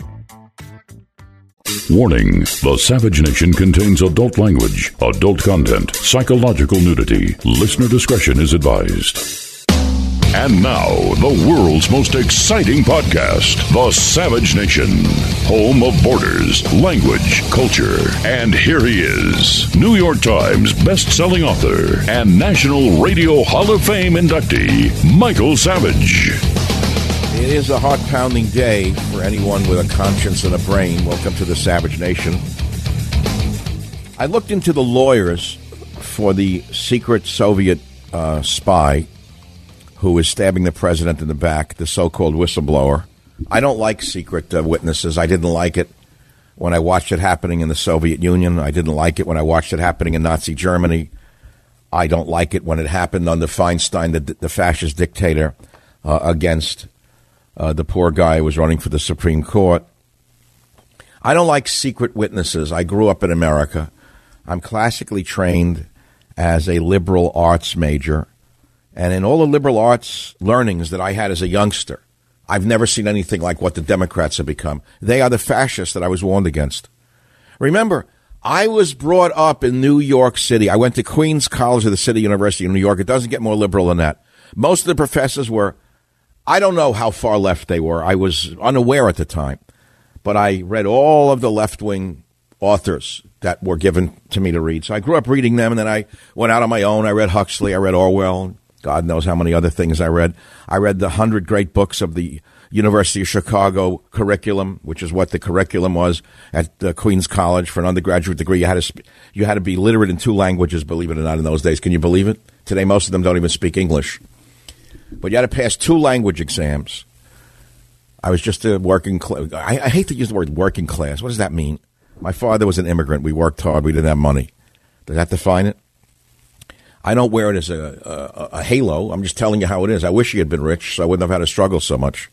Warning, the Savage Nation contains adult language, adult content, psychological nudity. Listener discretion is advised. And now, the world's most exciting podcast, The Savage Nation, home of borders, language, culture. And here he is, New York Times best-selling author and National Radio Hall of Fame inductee, Michael Savage. It is a heart-pounding day for anyone with a conscience and a brain. Welcome to the Savage Nation. I looked into the lawyers for the secret Soviet spy who is stabbing the president in the back, the so-called whistleblower. I don't like secret witnesses. I didn't like it when I watched it happening in the Soviet Union. I didn't like it when I watched it happening in Nazi Germany. I don't like it when it happened under Feinstein, the fascist dictator, against the poor guy who was running for the Supreme Court. I don't like secret witnesses. I grew up in America. I'm classically trained as a liberal arts major. And in all the liberal arts learnings that I had as a youngster, I've never seen anything like what the Democrats have become. They are the fascists that I was warned against. Remember, I was brought up in New York City. I went to Queens College of the City University in New York. It doesn't get more liberal than that. Most of the professors were, I don't know how far left they were. I was unaware at the time. But I read all of the left-wing authors that were given to me to read. So I grew up reading them, and then I went out on my own. I read Huxley. I read Orwell. God knows how many other things I read. I read the 100 great books of the University of Chicago curriculum, which is what the curriculum was at Queens College for an undergraduate degree. You had to be literate in 2 languages, believe it or not, in those days. Can you believe it? Today, most of them don't even speak English. But you had to pass 2 language exams. I was just a working class. I hate to use the word working class. What does that mean? My father was an immigrant. We worked hard. We didn't have money. Does that define it? I don't wear it as a halo. I'm just telling you how it is. I wish he had been rich, so I wouldn't have had to struggle so much.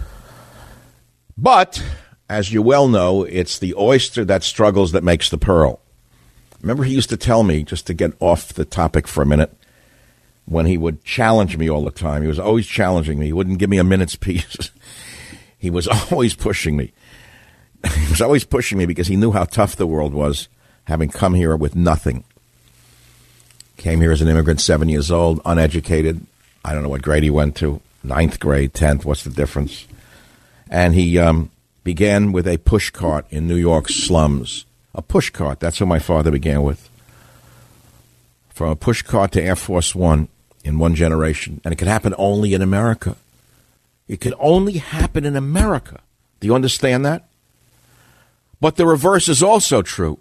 But, as you well know, it's the oyster that struggles that makes the pearl. Remember, he used to tell me, just to get off the topic for a minute, when he would challenge me all the time. He was always challenging me. He wouldn't give me a minute's peace. He was always pushing me. He was always pushing me because he knew how tough the world was, having come here with nothing. Came here as an immigrant, 7 years old, uneducated. I don't know what grade he went to, 9th grade, 10th, what's the difference? And he began with a push cart in New York's slums. A push cart, that's what my father began with. From a push cart to Air Force One in one generation. And it could happen only in America. It could only happen in America. Do you understand that? But the reverse is also true.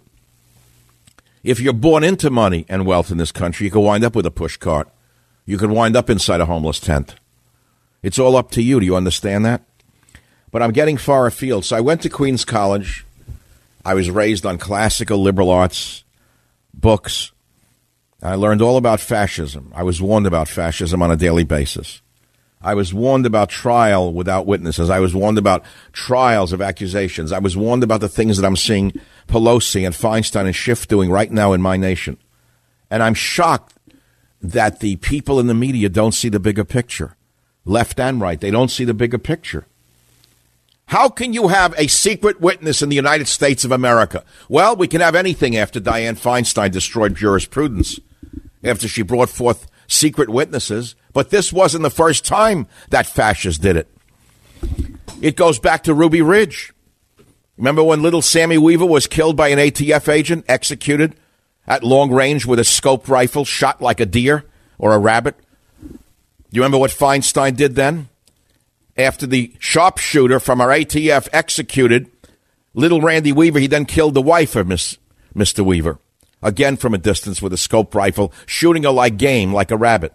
If you're born into money and wealth in this country, you can wind up with a push cart. You can wind up inside a homeless tent. It's all up to you. Do you understand that? But I'm getting far afield. So I went to Queens College. I was raised on classical liberal arts books. I learned all about fascism. I was warned about fascism on a daily basis. I was warned about trial without witnesses. I was warned about trials of accusations. I was warned about the things that I'm seeing Pelosi and Feinstein and Schiff doing right now in my nation. And I'm shocked that the people in the media don't see the bigger picture. Left and right, they don't see the bigger picture. How can you have a secret witness in the United States of America? Well, we can have anything after Dianne Feinstein destroyed jurisprudence, after she brought forth secret witnesses. But this wasn't the first time that fascists did it. It goes back to Ruby Ridge. Remember when little Sammy Weaver was killed by an ATF agent, executed at long range with a scoped rifle, shot like a deer or a rabbit? You remember what Feinstein did then? After the sharpshooter from our ATF executed little Randy Weaver, he then killed the wife of Mr. Weaver, again from a distance with a scoped rifle, shooting her like game, like a rabbit.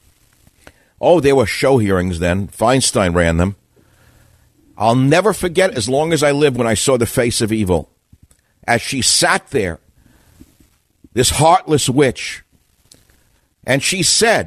Oh, there were show hearings then. Feinstein ran them. I'll never forget, as long as I live, when I saw the face of evil. As she sat there, this heartless witch, and she said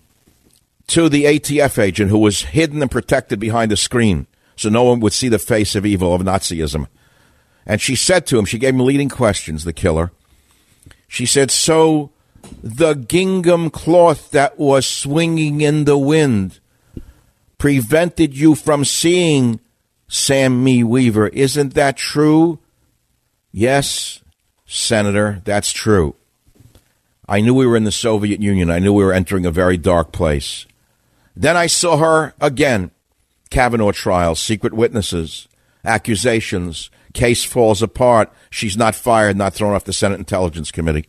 to the ATF agent, who was hidden and protected behind a screen so no one would see the face of evil, of Nazism, and she said to him, she gave him leading questions, the killer. She said, so the gingham cloth that was swinging in the wind prevented you from seeing Sammy Weaver. Isn't that true? Yes, Senator, that's true. I knew we were in the Soviet Union. I knew we were entering a very dark place. Then I saw her again. Kavanaugh trial, secret witnesses, accusations, case falls apart. She's not fired, not thrown off the Senate Intelligence Committee.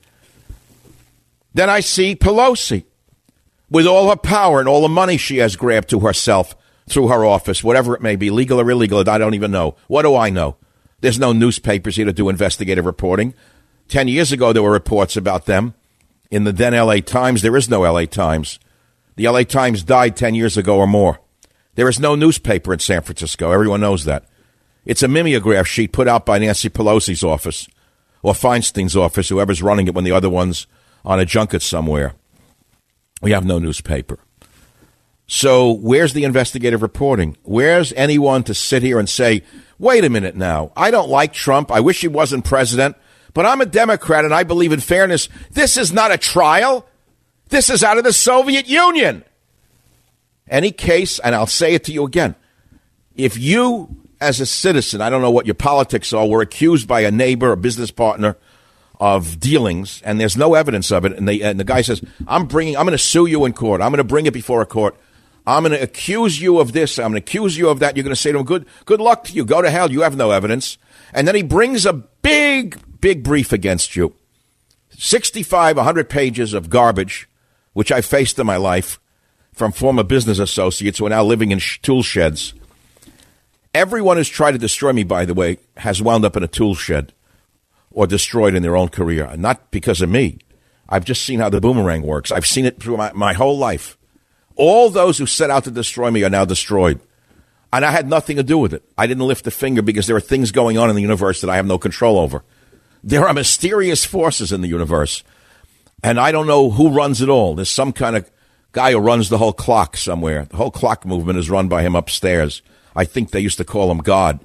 Then I see Pelosi with all her power and all the money she has grabbed to herself through her office, whatever it may be, legal or illegal, I don't even know. What do I know? There's no newspapers here to do investigative reporting. 10 years ago, there were reports about them in the then L.A. Times. There is no L.A. Times. The L.A. Times died 10 years ago or more. There is no newspaper in San Francisco. Everyone knows that. It's a mimeograph sheet put out by Nancy Pelosi's office or Feinstein's office, whoever's running it when the other one's on a junket somewhere. We have no newspaper. So where's the investigative reporting? Where's anyone to sit here and say, wait a minute now, I don't like Trump. I wish he wasn't president, but I'm a Democrat and I believe in fairness. This is not a trial. This is out of the Soviet Union. Any case, and I'll say it to you again, if you as a citizen, I don't know what your politics are, were accused by a neighbor, a business partner of dealings, and there's no evidence of it, and the guy says, I'm going to sue you in court. I'm going to bring it before a court. I'm going to accuse you of this. I'm going to accuse you of that. You're going to say to him, good luck to you. Go to hell. You have no evidence. And then he brings a big brief against you. 65, 100 pages of garbage, which I faced in my life from former business associates who are now living in tool sheds. Everyone who's tried to destroy me, by the way, has wound up in a tool shed or destroyed in their own career. Not because of me. I've just seen how the boomerang works. I've seen it through my whole life. All those who set out to destroy me are now destroyed. And I had nothing to do with it. I didn't lift a finger because there are things going on in the universe that I have no control over. There are mysterious forces in the universe. And I don't know who runs it all. There's some kind of guy who runs the whole clock somewhere. The whole clock movement is run by him upstairs. I think they used to call him God.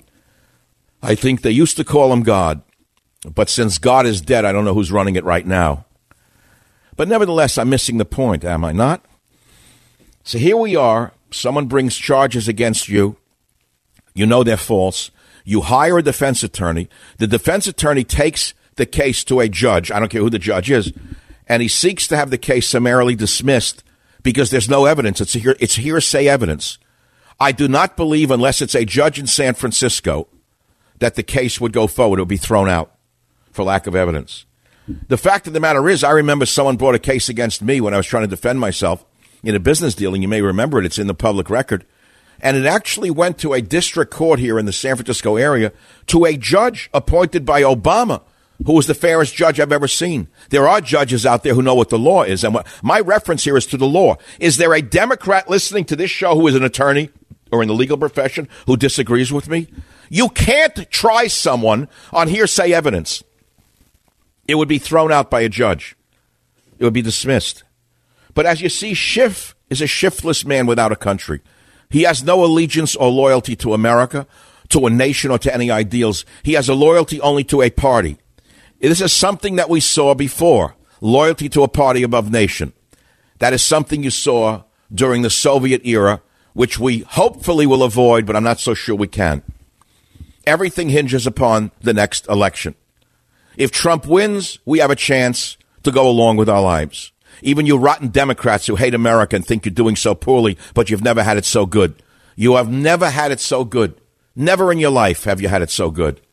But since God is dead, I don't know who's running it right now. But nevertheless, I'm missing the point, am I not? So here we are. Someone brings charges against you. You know they're false. You hire a defense attorney. The defense attorney takes the case to a judge. I don't care who the judge is. And he seeks to have the case summarily dismissed because there's no evidence. It's hearsay evidence. I do not believe, unless it's a judge in San Francisco, that the case would go forward. It would be thrown out for lack of evidence. The fact of the matter is, I remember someone brought a case against me when I was trying to defend myself in a business dealing. You may remember it. It's in the public record. And it actually went to a district court here in the San Francisco area to a judge appointed by Obama, who was the fairest judge I've ever seen. There are judges out there who know what the law is. And my reference here is to the law. Is there a Democrat listening to this show who is an attorney or in the legal profession who disagrees with me? You can't try someone on hearsay evidence. It would be thrown out by a judge. It would be dismissed. But as you see, Schiff is a shiftless man without a country. He has no allegiance or loyalty to America, to a nation, or to any ideals. He has a loyalty only to a party. This is something that we saw before, loyalty to a party above nation. That is something you saw during the Soviet era, which we hopefully will avoid, but I'm not so sure we can. Everything hinges upon the next election. If Trump wins, we have a chance to go along with our lives. Even you rotten Democrats who hate America and think you're doing so poorly, but you've never had it so good. You have never had it so good. Never in your life have you had it so good.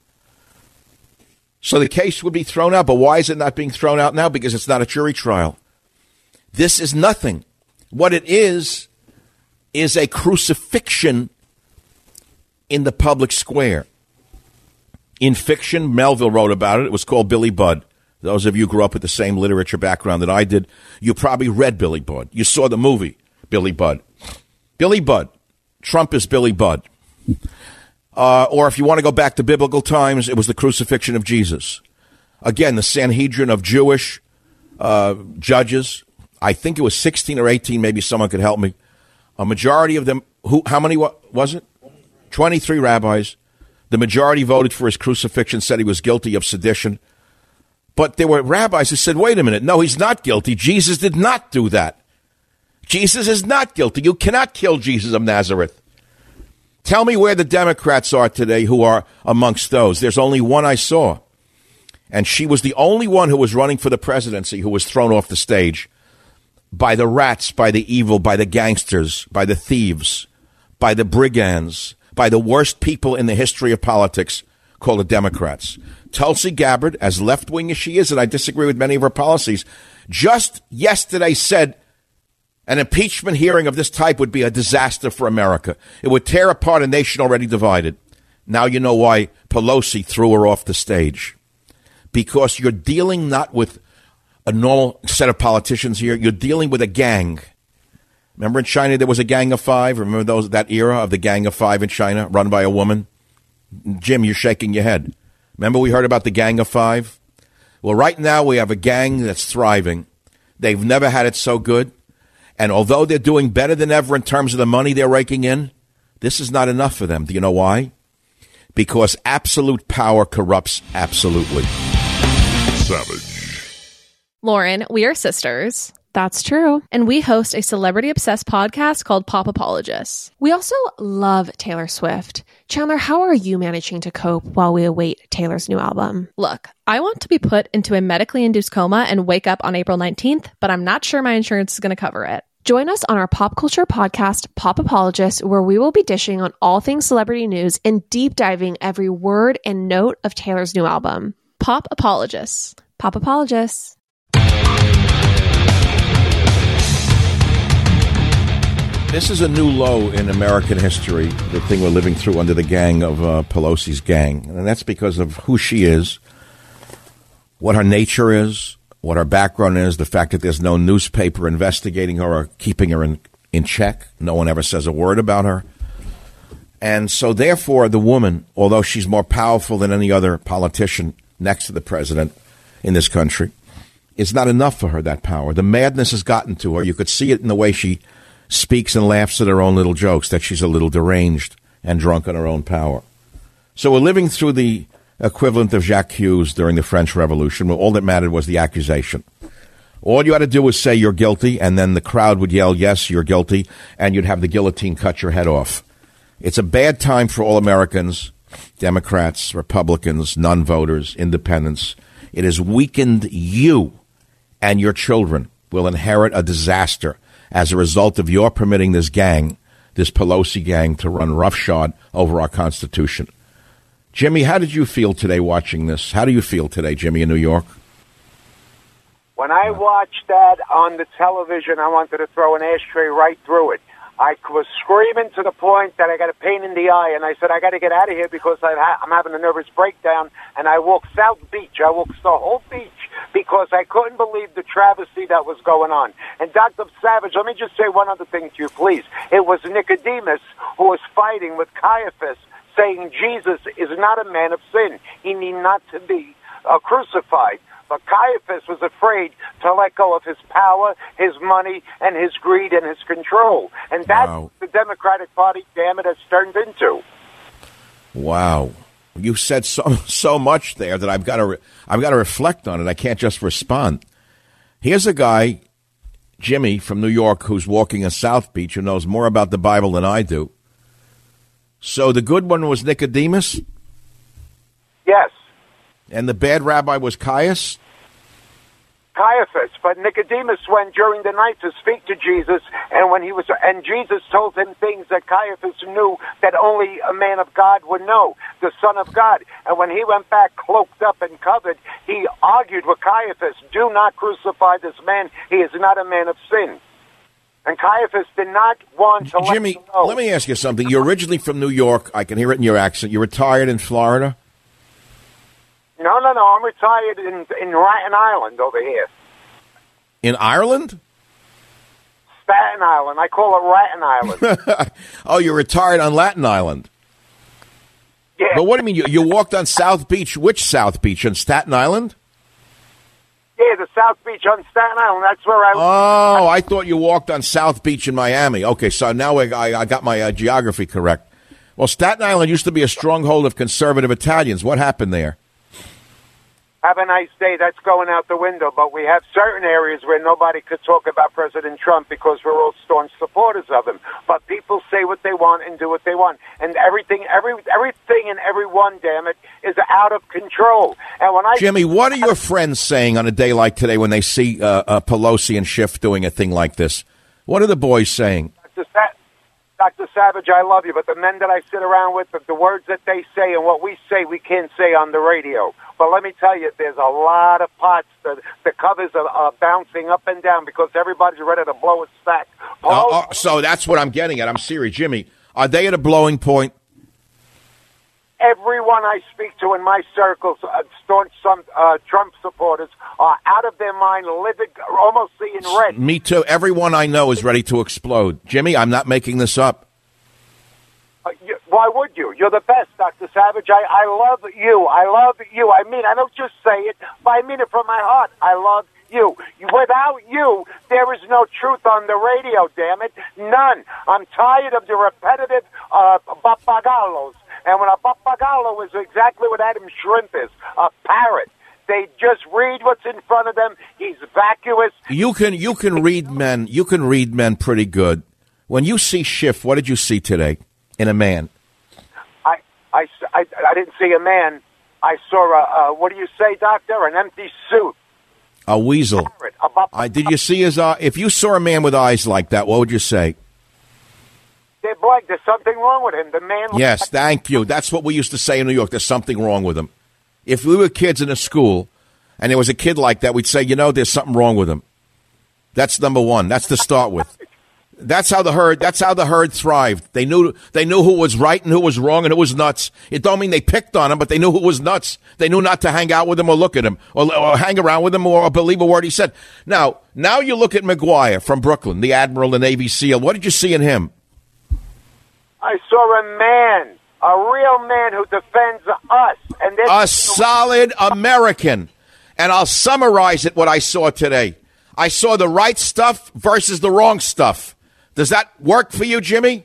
So the case would be thrown out, but why is it not being thrown out now? Because it's not a jury trial. This is nothing. What it is a crucifixion in the public square. In fiction, Melville wrote about it. It was called Billy Budd. Those of you who grew up with the same literature background that I did, you probably read Billy Budd. You saw the movie, Billy Budd. Billy Budd. Trump is Billy Budd. Or if you want to go back to biblical times, it was the crucifixion of Jesus. Again, the Sanhedrin of Jewish judges. I think it was 16 or 18. Maybe someone could help me. A majority of them, how many was it? 23 rabbis. The majority voted for his crucifixion, said he was guilty of sedition. But there were rabbis who said, wait a minute, no, he's not guilty. Jesus did not do that. Jesus is not guilty. You cannot kill Jesus of Nazareth. Tell me where the Democrats are today who are amongst those. There's only one I saw. And she was the only one who was running for the presidency who was thrown off the stage by the rats, by the evil, by the gangsters, by the thieves, by the brigands, by the worst people in the history of politics called the Democrats. Tulsi Gabbard, as left-wing as she is, and I disagree with many of her policies, just yesterday said an impeachment hearing of this type would be a disaster for America. It would tear apart a nation already divided. Now you know why Pelosi threw her off the stage. Because you're dealing not with a normal set of politicians here. You're dealing with a gang. Remember in China there was a Gang of Five? Remember that era of the Gang of Five in China, run by a woman? Jim, you're shaking your head. Remember we heard about the Gang of Five? Well, right now we have a gang that's thriving. They've never had it so good. And although they're doing better than ever in terms of the money they're raking in, this is not enough for them. Do you know why? Because absolute power corrupts absolutely. Savage. Lauren, we are sisters. That's true. And we host a celebrity-obsessed podcast called Pop Apologists. We also love Taylor Swift. Chandler, how are you managing to cope while we await Taylor's new album? Look, I want to be put into a medically induced coma and wake up on April 19th, but I'm not sure my insurance is going to cover it. Join us on our pop culture podcast, Pop Apologists, where we will be dishing on all things celebrity news and deep diving every word and note of Taylor's new album. Pop Apologists. Pop Apologists. This is a new low in American history, the thing we're living through under the gang of Pelosi's gang. And that's because of who she is, what her nature is, what her background is, the fact that there's no newspaper investigating her or keeping her in check. No one ever says a word about her. And so therefore, the woman, although she's more powerful than any other politician next to the president in this country, it's not enough for her, that power. The madness has gotten to her. You could see it in the way she speaks and laughs at her own little jokes, that she's a little deranged and drunk on her own power. So we're living through the equivalent of Jacques Hughes during the French Revolution, where all that mattered was the accusation. All you had to do was say you're guilty, and then the crowd would yell, yes, you're guilty, and you'd have the guillotine cut your head off. It's a bad time for all Americans, Democrats, Republicans, non-voters, independents. It has weakened you, and your children will inherit a disaster as a result of your permitting this gang, this Pelosi gang, to run roughshod over our Constitution. Jimmy, how did you feel today watching this? How do you feel today, Jimmy, in New York? When I watched that on the television, I wanted to throw an ashtray right through it. I was screaming to the point that I got a pain in the eye, and I said, I got to get out of here because I'm having a nervous breakdown. And I walked South Beach. I walked the whole beach because I couldn't believe the travesty that was going on. And Dr. Savage, let me just say one other thing to you, please. It was Nicodemus who was fighting with Caiaphas, saying Jesus is not a man of sin. He need not to be crucified. But Caiaphas was afraid to let go of his power, his money, and his greed and his control. And that's what the Democratic Party, damn it, has turned into. Wow. You said so much there that I've got to reflect on it. I can't just respond. Here's a guy, Jimmy, from New York, who's walking in South Beach, who knows more about the Bible than I do. So the good one was Nicodemus? Yes. And the bad rabbi was Caiaphas, but Nicodemus went during the night to speak to Jesus, and Jesus told him things that Caiaphas knew that only a man of God would know, the Son of God. And when he went back cloaked up and covered, he argued with Caiaphas, do not crucify this man. He is not a man of sin. And Caiaphas did not want to Jimmy, let him know. Let me ask you something. You're originally from New York. I can hear it in your accent. You retired in Florida? No. I'm retired in Staten Island over here. In Ireland? Staten Island. I call it Ratten Island. Oh, you're retired on Latin Island. Yeah. But what do you mean? You walked on South Beach? Which South Beach? On Staten Island? Yeah, the South Beach on Staten Island. That's where I... Oh, I thought you walked on South Beach in Miami. Okay, so now I got my geography correct. Well, Staten Island used to be a stronghold of conservative Italians. What happened there? Have a nice day. That's going out the window. But we have certain areas where nobody could talk about President Trump because we're all staunch supporters of him. But people say what they want and do what they want. And everything and everyone, damn it, is out of control. And when Jimmy, what are your friends saying on a day like today when they see Pelosi and Schiff doing a thing like this? What are the boys saying? Dr. Savage, I love you, but the men that I sit around with, the words that they say and what we say, we can't say on the radio. But let me tell you, there's a lot of pots. The covers are bouncing up and down because everybody's ready to blow a stack. So that's what I'm getting at. I'm serious. Jimmy, are they at a blowing point? Everyone I speak to in my circles, staunch Trump supporters, are out of their mind, living, almost seeing red. Me too. Everyone I know is ready to explode. Jimmy, I'm not making this up. Why would you? You're the best, Dr. Savage. I love you. I love you. I mean, I don't just say it, but I mean it from my heart. I love you. Without you, there is no truth on the radio, damn it. None. I'm tired of the repetitive papagallos. And when a papagallo is exactly what Adam Shrimp is, a parrot. They just read what's in front of them. He's vacuous. You can read men. You can read men pretty good. When you see Schiff, what did you see today in a man? I didn't see a man. I saw what do you say, doctor? An empty suit. A weasel. Did you see his eye? If you saw a man with eyes like that, what would you say? They're blank. There's something wrong with him. The man. Yes, thank you. That's what we used to say in New York. There's something wrong with him. If we were kids in a school and there was a kid like that, we'd say, there's something wrong with him. That's number one. That's to start with. That's how the herd thrived. They knew who was right and who was wrong and who was nuts. It don't mean they picked on him, but they knew who was nuts. They knew not to hang out with him or look at him or hang around with him or believe a word he said. Now you look at McGuire from Brooklyn, the Admiral, the Navy SEAL. What did you see in him? I saw a man. A real man who defends us. And a solid American. And I'll summarize it, what I saw today. I saw the right stuff versus the wrong stuff. Does that work for you, Jimmy?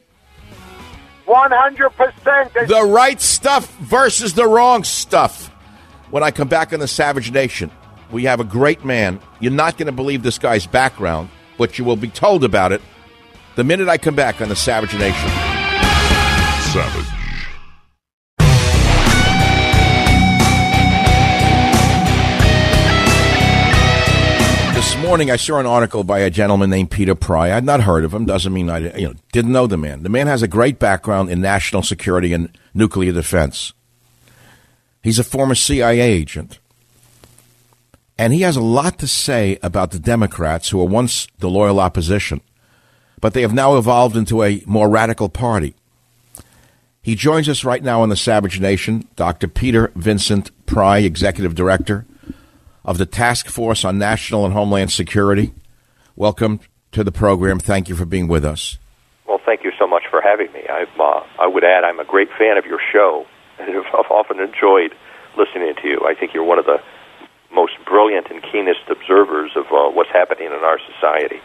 100%. The right stuff versus the wrong stuff. When I come back on the Savage Nation, we have a great man. You're not going to believe this guy's background, but you will be told about it the minute I come back on the Savage Nation. Savage. This morning, I saw an article by a gentleman named Peter Pry. I'd not heard of him. Doesn't mean I didn't know the man. The man has a great background in national security and nuclear defense. He's a former CIA agent. And he has a lot to say about the Democrats, who were once the loyal opposition, but they have now evolved into a more radical party. He joins us right now on the Savage Nation, Dr. Peter Vincent Pry, Executive Director of the Task Force on National and Homeland Security. Welcome to the program. Thank you for being with us. Well, thank you so much for having me. I would add I'm a great fan of your show, and I've often enjoyed listening to you. I think you're one of the most brilliant and keenest observers of what's happening in our society.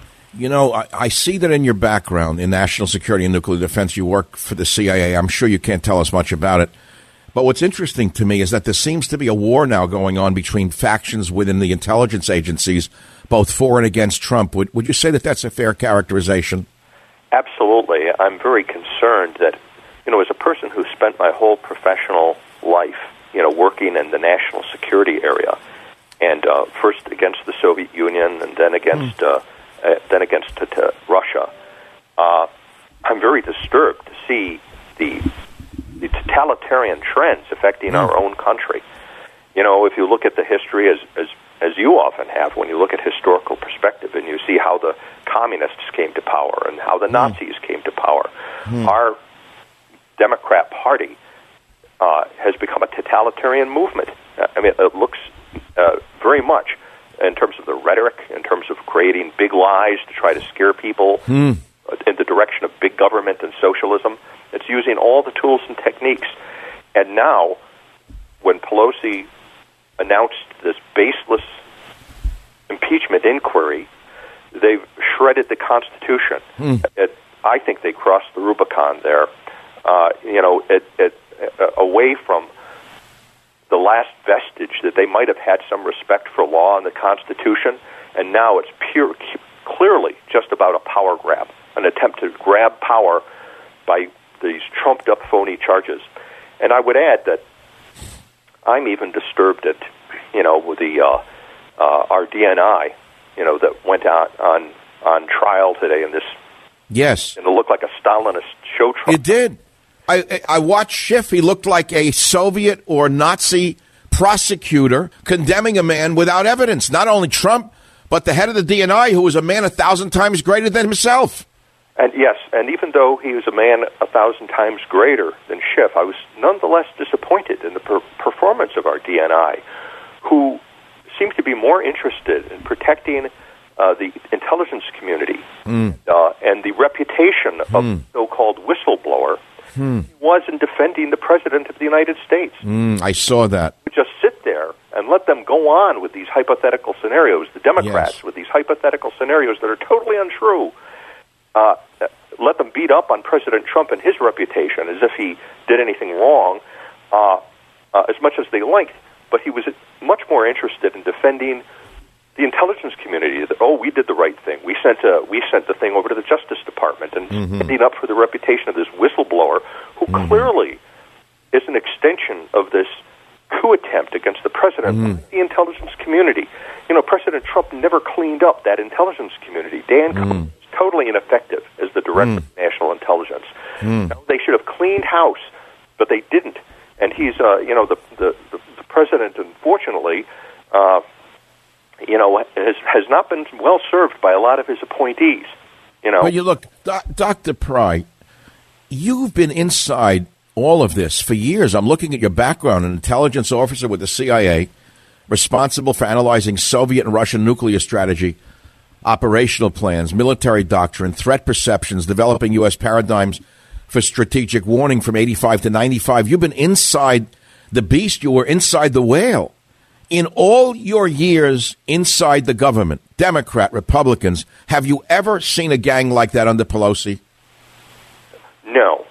I see that in your background in national security and nuclear defense. You work for the CIA. I'm sure you can't tell us much about it. But what's interesting to me is that there seems to be a war now going on between factions within the intelligence agencies, both for and against Trump. Would you say that that's a fair characterization? Absolutely. I'm very concerned that, as a person who spent my whole professional life, working in the national security area, and first against the Soviet Union and then against Russia, I'm very disturbed to see the totalitarian trends affecting our own country. If you look at the history as you often have, when you look at historical perspective and you see how the communists came to power and how the Nazis came to power, our Democrat Party has become a totalitarian movement. It looks very much in terms of the rhetoric, in terms of creating big lies to try to scare people in the direction of big government and socialism. It's using all the tools and techniques. And now, when Pelosi announced this baseless impeachment inquiry, they've shredded the Constitution. I think they crossed the Rubicon there, away from the last vestige that they might have had some respect for law and the Constitution, and now it's clearly just about a power grab, an attempt to grab power by these trumped-up phony charges. And I would add that I'm even disturbed at, with our DNI, that went out on trial today in this. Yes. And it looked like a Stalinist show trial. It did. I watched Schiff. He looked like a Soviet or Nazi prosecutor condemning a man without evidence. Not only Trump, but the head of the DNI, who was a man 1,000 times greater than himself. And yes, and even though he was a man 1,000 times greater than Schiff, I was nonetheless disappointed in the performance of our DNI, who seems to be more interested in protecting the intelligence community and the reputation of so-called whistleblower he was in defending the President of the United States. I saw that. Just sit there and let them go on with these hypothetical scenarios, the Democrats with these hypothetical scenarios that are totally untrue. Let them beat up on President Trump and his reputation as if he did anything wrong as much as they liked. But he was much more interested in defending the intelligence community. That, we did the right thing. We sent the thing over to the Justice Department and standing up for the reputation of this whistleblower who clearly is an extension of this coup attempt against the president, the intelligence community. You know, President Trump never cleaned up that intelligence community. Dan Cohen is totally ineffective as the director of national intelligence. You know, they should have cleaned house, but they didn't. And he's, the president, unfortunately, has not been well served by a lot of his appointees. You know, but you look, Dr. Pry, you've been inside all of this for years. I'm looking at your background, an intelligence officer with the CIA, responsible for analyzing Soviet and Russian nuclear strategy, operational plans, military doctrine, threat perceptions, developing U.S. paradigms for strategic warning from 85 to 95. You've been inside the beast. You were inside the whale. In all your years inside the government, Democrat, Republicans, have you ever seen a gang like that under Pelosi? No.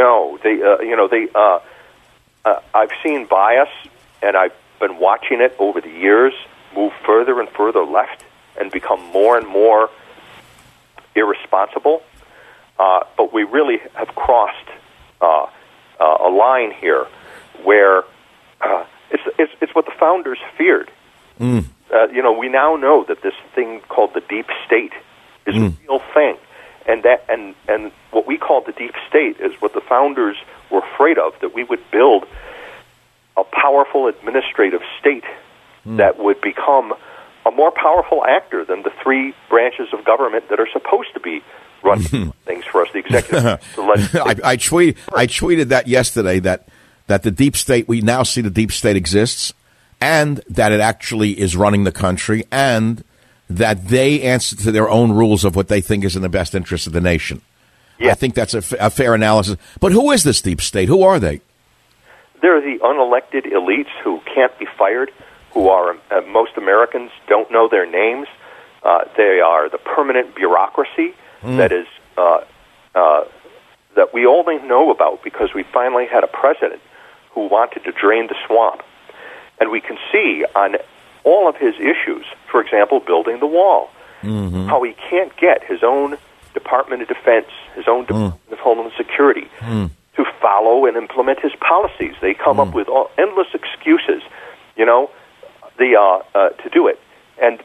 I've seen bias, and I've been watching it over the years move further and further left and become more and more irresponsible. But we really have crossed a line here where it's what the founders feared. We now know that this thing called the deep state is a real thing, and what we call the deep state is what the founders were afraid of, that we would build a powerful administrative state that would become a more powerful actor than the three branches of government that are supposed to be running things for us, the executive, the legislative. I tweeted that yesterday, that the deep state, we now see the deep state exists, and that it actually is running the country, and that they answer to their own rules of what they think is in the best interest of the nation. Yeah. I think that's a fair analysis. But who is this deep state? Who are they? They're the unelected elites who can't be fired, who are, most Americans don't know their names. They are the permanent bureaucracy that is that we only know about because we finally had a president who wanted to drain the swamp. And we can see on all of his issues, for example, building the wall, how he can't get his own Department of Defense, his own Department of Homeland Security to follow and implement his policies. They come up with endless excuses, to do it. And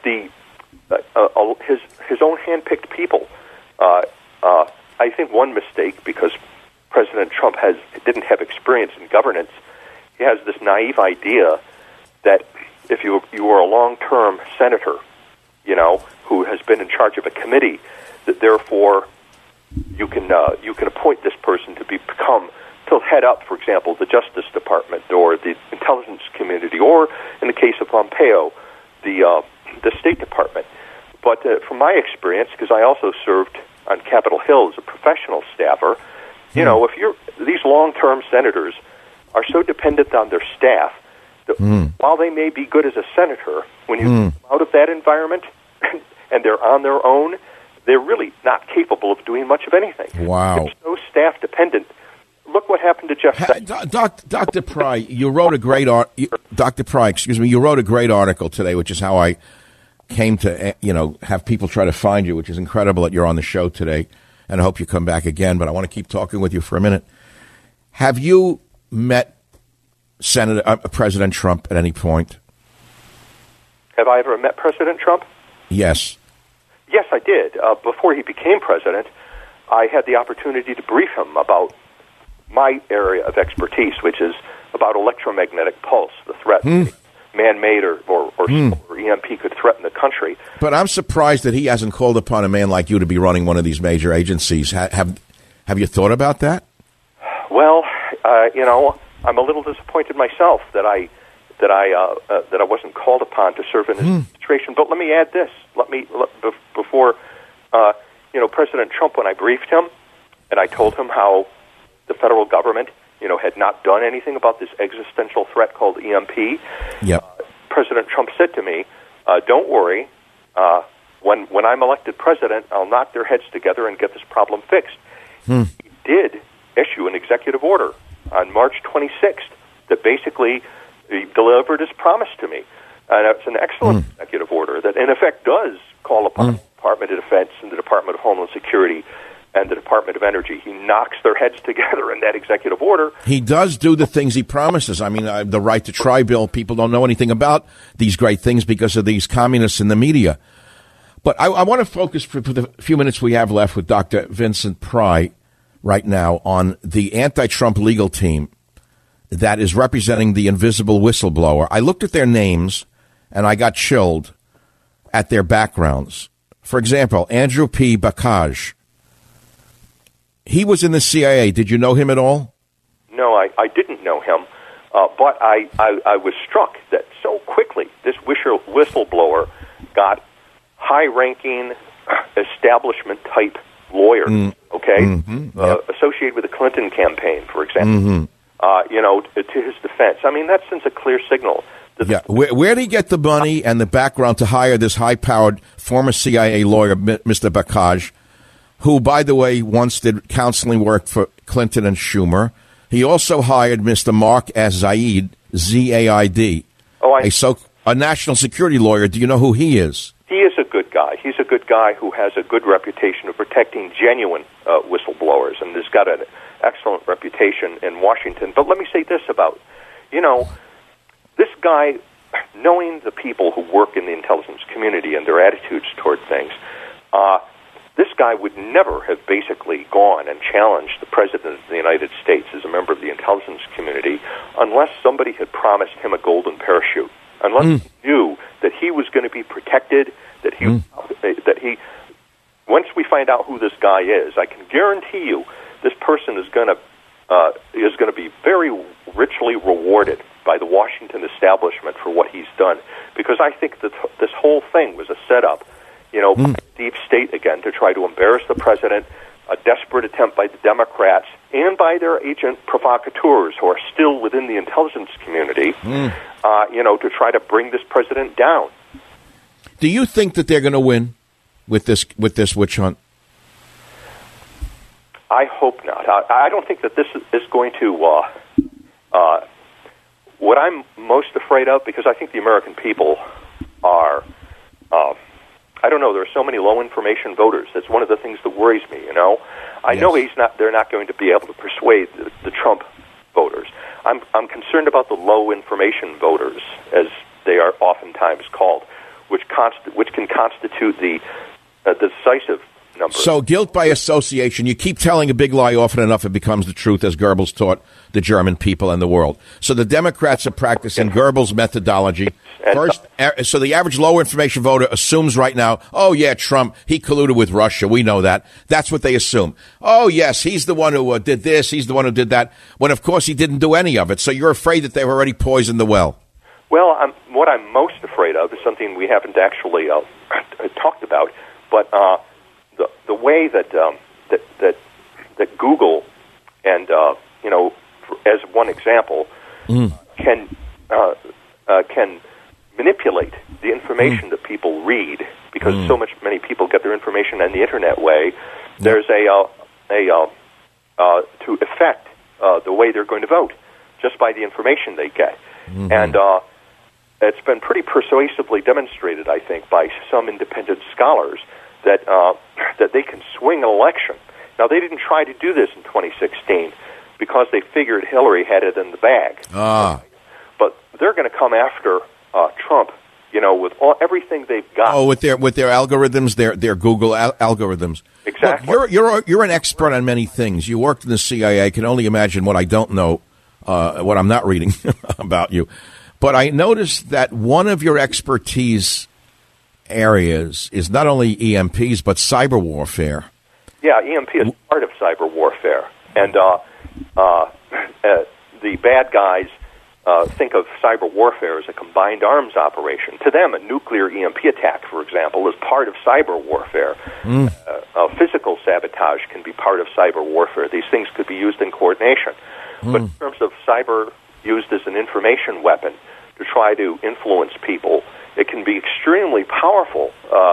his own handpicked people. I think one mistake, because President Trump didn't have experience in governance, he has this naive idea that if you were a long-term senator, who has been in charge of a committee, that therefore you can appoint this person to head up, for example, the Justice Department or the intelligence community, or in the case of Pompeo, the State Department. But from my experience, because I also served on Capitol Hill as a professional staffer, if these long-term senators are so dependent on their staff that while they may be good as a senator, when you come out of that environment and they're on their own, they're really not capable of doing much of anything. Wow. They're so staff-dependent. Look what happened to Jeff Sessions. Dr. Pry, you wrote a great Dr. Pry, you wrote a great article today, which is how I came to, have people try to find you, which is incredible that you're on the show today, and I hope you come back again, but I want to keep talking with you for a minute. Have you met President Trump at any point? Have I ever met President Trump? Yes. Yes, I did. Before he became president, I had the opportunity to brief him about my area of expertise, which is about electromagnetic pulse, the threat man-made or EMP could threaten the country. But I'm surprised that he hasn't called upon a man like you to be running one of these major agencies. Have you thought about that? Well, I'm a little disappointed myself that I wasn't called upon to serve in his administration. But let me add this: before President Trump, when I briefed him and I told him how the federal government, had not done anything about this existential threat called EMP, President Trump said to me, "Don't worry. When I'm elected president, I'll knock their heads together and get this problem fixed." He did issue an executive order on March 26th that basically he delivered his promise to me. And it's an excellent executive order that, in effect, does call upon the Department of Defense and the Department of Homeland Security and the Department of Energy. He knocks their heads together in that executive order. He does do the things he promises. I mean, the right to try bill, people don't know anything about these great things because of these communists in the media. But I want to focus for the few minutes we have left with Dr. Vincent Pry right now on the anti-Trump legal team that is representing the invisible whistleblower. I looked at their names and I got chilled at their backgrounds. For example, Andrew P. Bakaj. He was in the CIA. Did you know him at all? No, I didn't know him, but I was struck that so quickly this whistleblower got high-ranking establishment-type lawyers, associated with the Clinton campaign, for example, to his defense. I mean, that sends a clear signal. Where did he get the money and the background to hire this high-powered former CIA lawyer, Mr. Bakaj, who, by the way, once did counseling work for Clinton and Schumer? He also hired Mr. Mark S. Zaid, Z-A-I-D, a national security lawyer. Do you know who he is? He is a good guy. He's a good guy who has a good reputation of protecting genuine whistleblowers, and has got an excellent reputation in Washington. But let me say this about, this guy, knowing the people who work in the intelligence community and their attitudes toward things, this guy would never have basically gone and challenged the President of the United States as a member of the intelligence community unless somebody had promised him a golden parachute, unless he knew that he was going to be protected, that he once we find out who this guy is, I can guarantee you this person is going to be very richly rewarded by the Washington establishment for what he's done, because I think that this whole thing was a setup, deep state again, to try to embarrass the president, a desperate attempt by the Democrats and by their agent provocateurs who are still within the intelligence community, to try to bring this president down. Do you think that they're going to win with this witch hunt? I hope not. I don't think that this is going to. What I'm most afraid of, because I think the American people are. I don't know. There are so many low information voters. That's one of the things that worries me. I know they're not going to be able to persuade the Trump voters. I'm concerned about the low information voters, as they are oftentimes called, which can constitute the decisive number. So guilt by association. You keep telling a big lie often enough, it becomes the truth, as Goebbels taught the German people and the world. So the Democrats are practicing Goebbels' methodology. First, so the average low information voter assumes right now, oh, yeah, Trump, he colluded with Russia. We know that. That's what they assume. Oh, yes, he's the one who did this. He's the one who did that. When, of course, he didn't do any of it. So you're afraid that they've already poisoned the well. Well, what I'm most afraid of is something we haven't actually talked about, but the way that Google and as one example can manipulate the information that people read, because many people get their information on the internet way. There's to affect the way they're going to vote just by the information they get, and it's been pretty persuasively demonstrated, I think, by some independent scholars that they can swing an election. Now, they didn't try to do this in 2016 because they figured Hillary had it in the bag. But they're going to come after Trump, with everything they've got. Oh, with their algorithms, their Google algorithms. Exactly. Look, you're an expert on many things. You worked in the CIA. I can only imagine what I don't know, what I'm not reading about you. But I noticed that one of your expertise areas is not only EMPs, but cyber warfare. Yeah, EMP is part of cyber warfare. And the bad guys think of cyber warfare as a combined arms operation. To them, a nuclear EMP attack, for example, is part of cyber warfare. physical sabotage can be part of cyber warfare. These things could be used in coordination. But in terms of cyber used as an information weapon to try to influence people, it can be extremely powerful.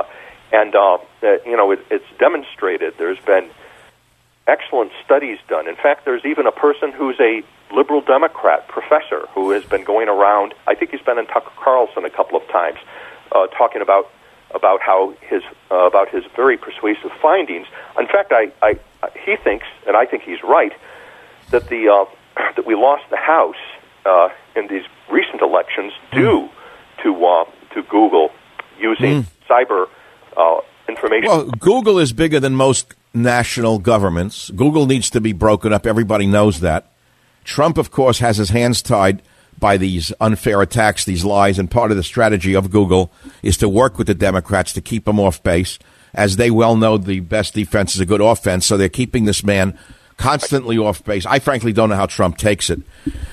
It's demonstrated. There's been excellent studies done. In fact, there's even a person who's a liberal Democrat professor who has been going around. I think he's been in Tucker Carlson a couple of times, talking about how his very persuasive findings. In fact, he thinks, and I think he's right, that that we lost the House in these recent elections due to Google using cyber information. Well, Google is bigger than most national governments. Google needs to be broken up. Everybody knows that. Trump, of course, has his hands tied by these unfair attacks, these lies, and part of the strategy of Google is to work with the Democrats to keep them off base. As they well know, the best defense is a good offense, so they're keeping this man constantly off base. I frankly don't know how Trump takes it.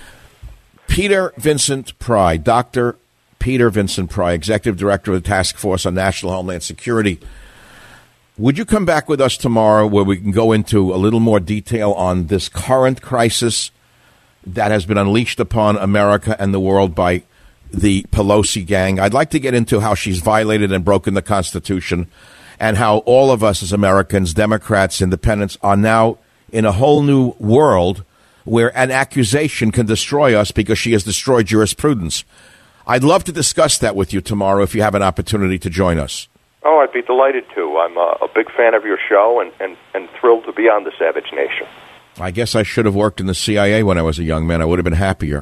Peter Vincent Pry, Dr. Peter Vincent Pry, Executive Director of the Task Force on National Homeland Security. Would you come back with us tomorrow where we can go into a little more detail on this current crisis that has been unleashed upon America and the world by the Pelosi gang? I'd like to get into how she's violated and broken the Constitution and how all of us as Americans, Democrats, independents, are now in a whole new world where an accusation can destroy us because she has destroyed jurisprudence. I'd love to discuss that with you tomorrow if you have an opportunity to join us. Oh, I'd be delighted to. I'm a big fan of your show and thrilled to be on the Savage Nation. I guess I should have worked in the CIA when I was a young man. I would have been happier.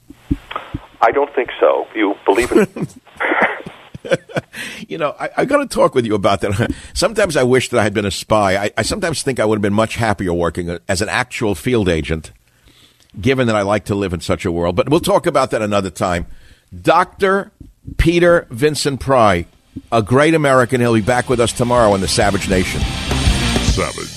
I don't think so. You believe it? You know, I got to talk with you about that. Sometimes I wish that I had been a spy. I sometimes think I would have been much happier working as an actual field agent, given that I like to live in such a world. But we'll talk about that another time. Dr. Peter Vincent Pry, a great American. He'll be back with us tomorrow on the Savage Nation. Savage.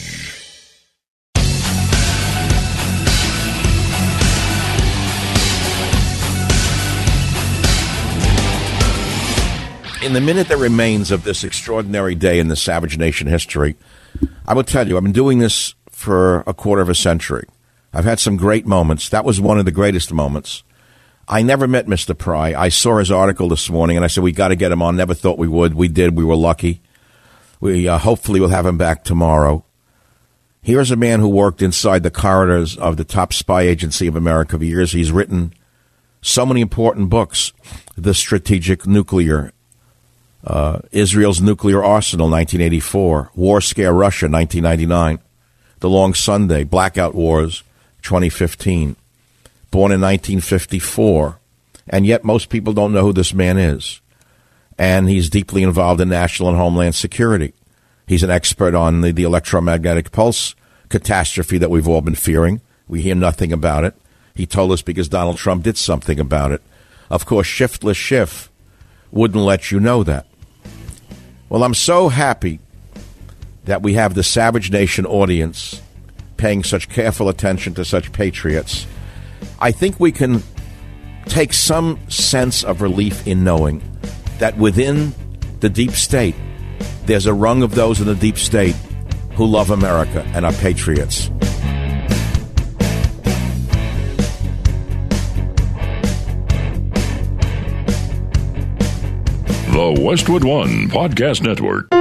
In the minute that remains of this extraordinary day in the Savage Nation history, I will tell you, I've been doing this for a quarter of a century. I've had some great moments. That was one of the greatest moments. I never met Mr. Pry. I saw his article this morning, and I said, we got to get him on. Never thought we would. We did. We were lucky. We hopefully will have him back tomorrow. Here's a man who worked inside the corridors of the top spy agency of America for years. He's written so many important books. The Strategic Nuclear, Israel's Nuclear Arsenal, 1984, War Scare Russia, 1999, The Long Sunday, Blackout Wars, 2015, born in 1954, and yet most people don't know who this man is. And he's deeply involved in national and homeland security. He's an expert on the electromagnetic pulse catastrophe that we've all been fearing. We hear nothing about it. He told us because Donald Trump did something about it. Of course, Shiftless Schiff wouldn't let you know that. Well, I'm so happy that we have the Savage Nation audience paying such careful attention to such patriots. I think we can take some sense of relief in knowing that within the deep state, there's a rung of those in the deep state who love America and are patriots. The Westwood One Podcast Network.